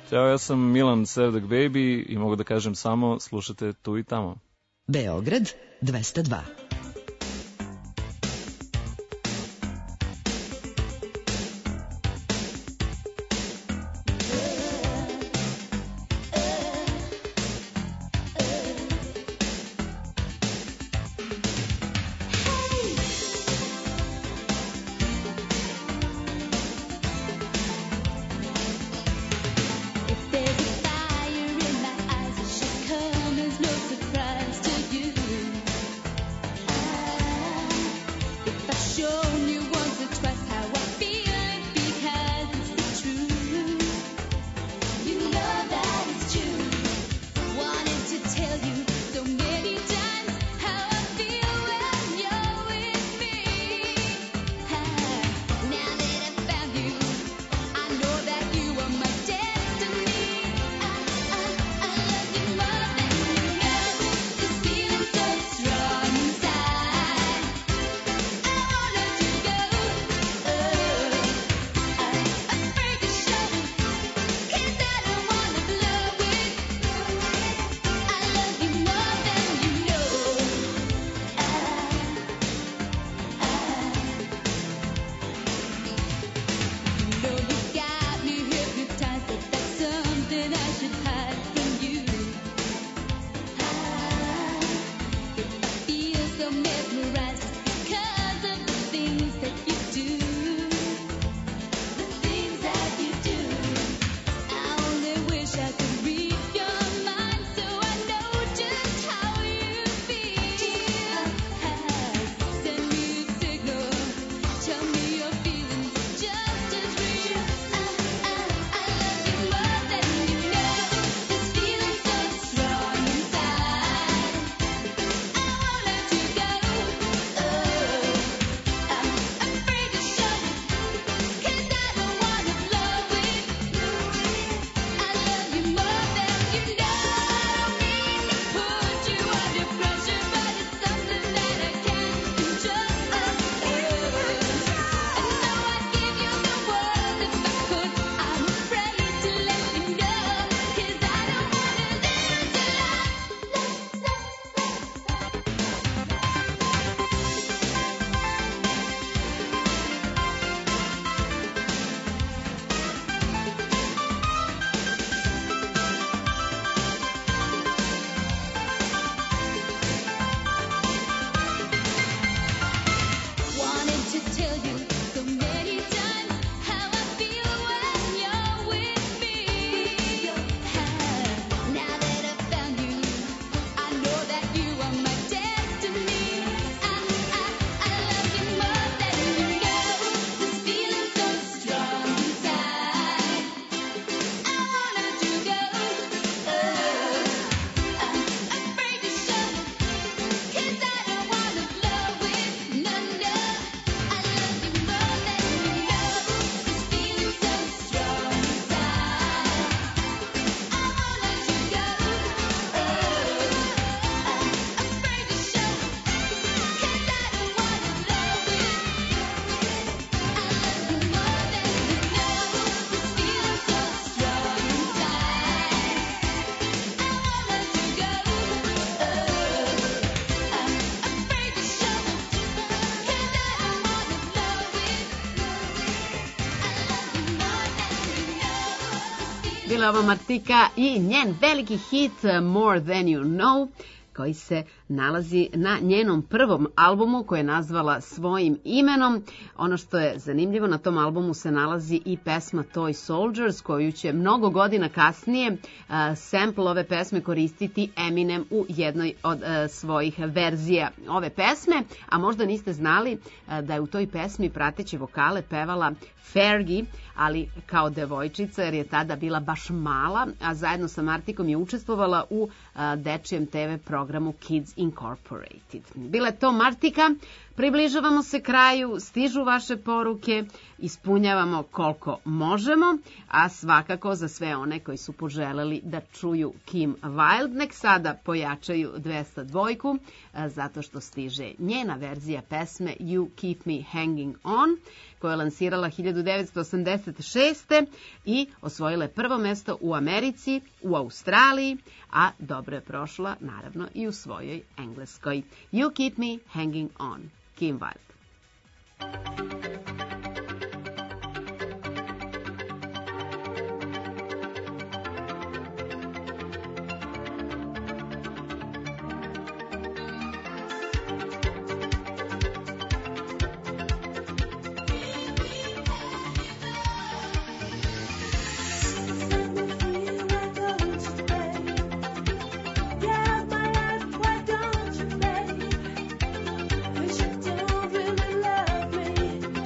Ćao, ja sam Milan Sevdak Baby i mogu da kažem samo slušate tu i tamo. Beograd dvesta dva. Bila ova Martika i njen veliki hit More Than You Know, koji se nalazi na njenom prvom albumu koje je nazvala svojim imenom. Ono što je zanimljivo, na tom albumu se nalazi i pesma Toy Soldiers, koju će mnogo godina kasnije uh, sample ove pesme koristiti Eminem u jednoj od uh, svojih verzija ove pesme, a možda niste znali uh, da je u toj pesmi prateće vokale pevala Fergie, ali kao devojčica, jer je tada bila baš mala, a zajedno sa Martikom je učestvovala u a, dečijem te ve programu Kids Incorporated. Bila je to Martika, Približavamo se kraju, stižu vaše poruke, ispunjavamo koliko možemo, a svakako za sve one koji su poželeli da čuju Kim Wilde, nek sada pojačaju dvesta dva, zato što stiže njena verzija pesme You Keep Me Hanging On, koja je lansirala hiljadu devetsto osamdeset šeste. i osvojila je prvo mesto u Americi, u Australiji, a dobro je prošla naravno i u svojoj Engleskoj. You Keep Me Hanging On, Kim Wilde. Wish you don't really love me.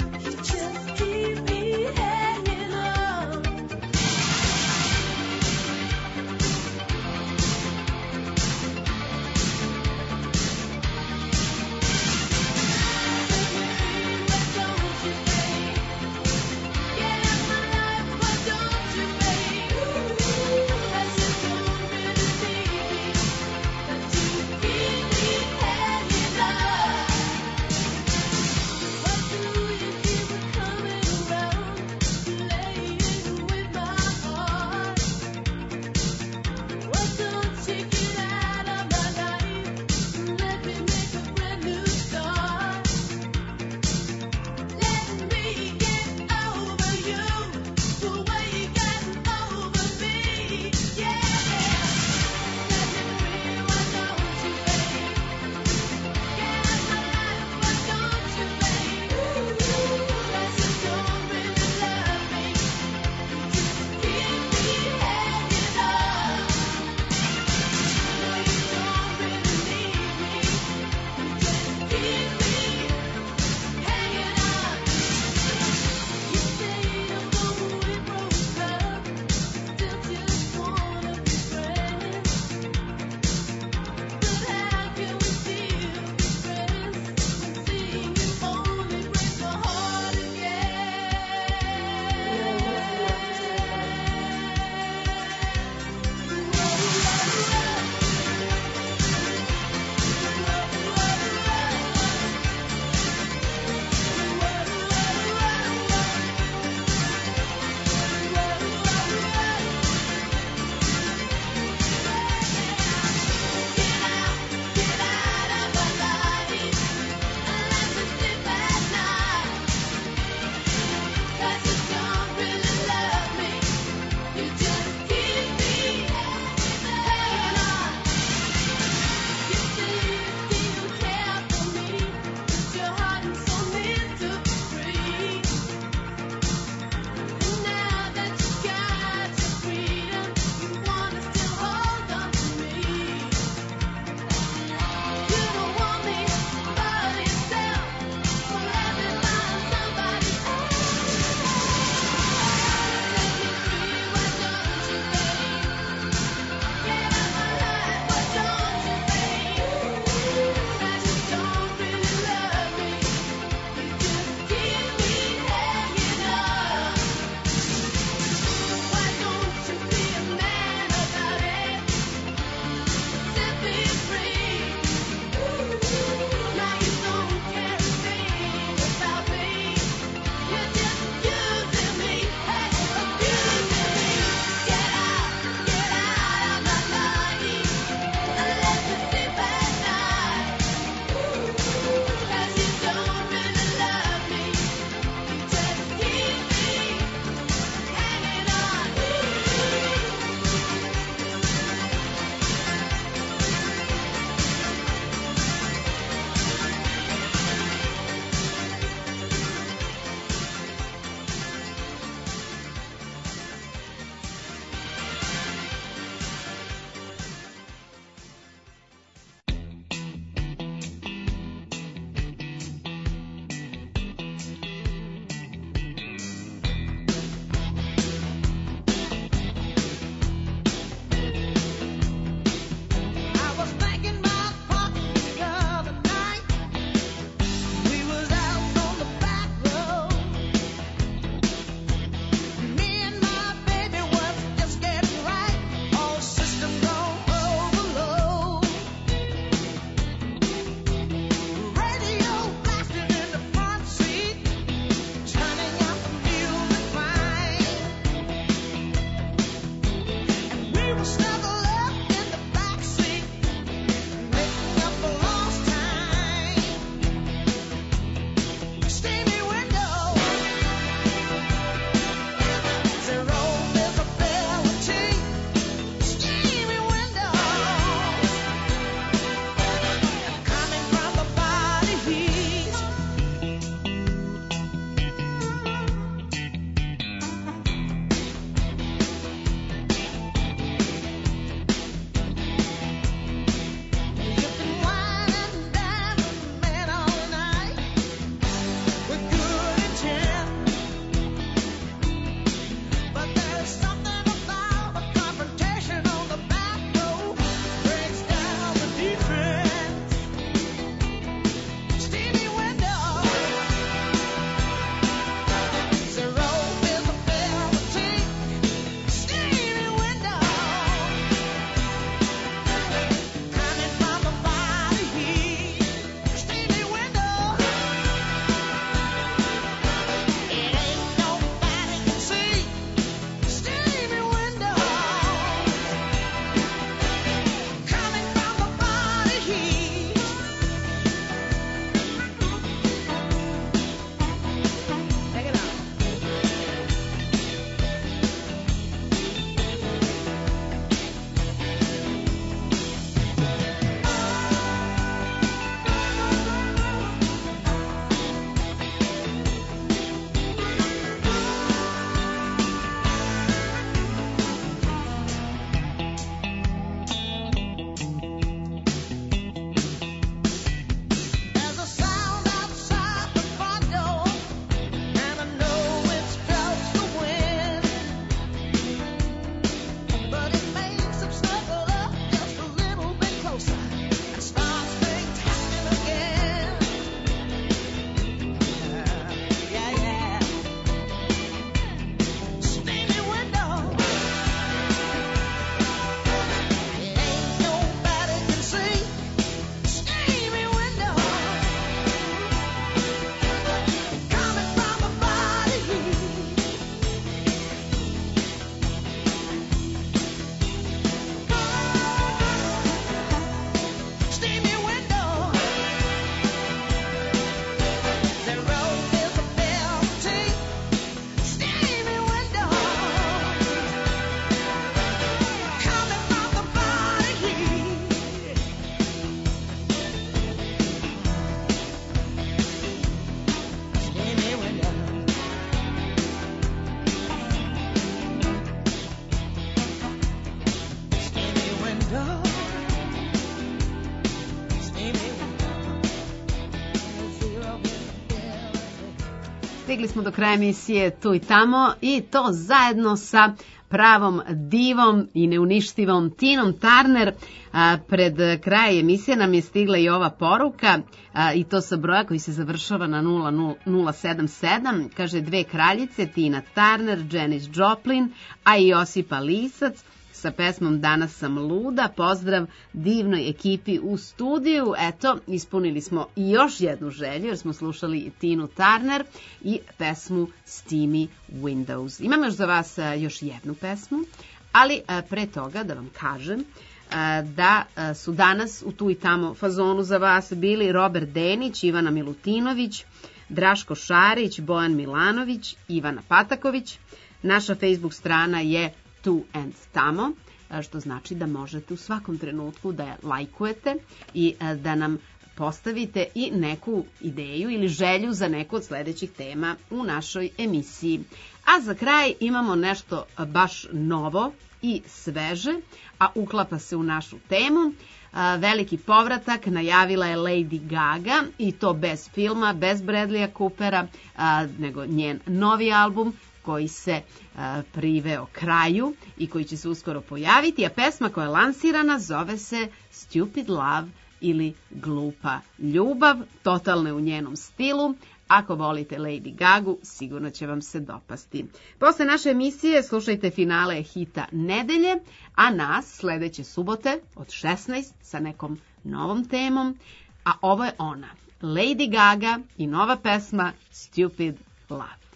stigli smo do kraja emisije Tu i tamo i to zajedno sa pravom divom i neuništivom Tinom Turner. A, pred kraj emisije nam je stigla i ova poruka a, i to sa broja koji se završava na nula nula sedam sedam. Kaže dve kraljice, Tina Turner, Janis Joplin, a i Josipa Lisac sa pesmom Danas sam luda. Pozdrav divnoj ekipi u studiju. Eto, ispunili smo i još jednu želju jer smo slušali Tinu Turner i pesmu Steamy Windows. Imam još za vas još jednu pesmu, ali pre toga da vam kažem da su danas u Tu i tamo fazonu za vas bili Robert Denić, Ivana Milutinović, Draško Šarić, Bojan Milanović, Ivana Pataković. Naša Facebook strana je Tu and tamo, što znači da možete u svakom trenutku da je lajkujete i da nam postavite i neku ideju ili želju za neku od sledećih tema u našoj emisiji. A za kraj imamo nešto baš novo i sveže, a uklapa se u našu temu. Veliki povratak najavila je Lady Gaga i to bez filma, bez Bradleya Coopera, nego njen novi album koji se a, priveo kraju i koji će se uskoro pojaviti, a pesma koja je lansirana zove se Stupid Love ili Glupa ljubav, totalne u njenom stilu. Ako volite Lady Gagu, sigurno će vam se dopasti. Posle naše emisije slušajte finale hita nedelje, a nas sledeće subote od šesnaest sa nekom novom temom, a ovo je ona, Lady Gaga i nova pesma Stupid Love.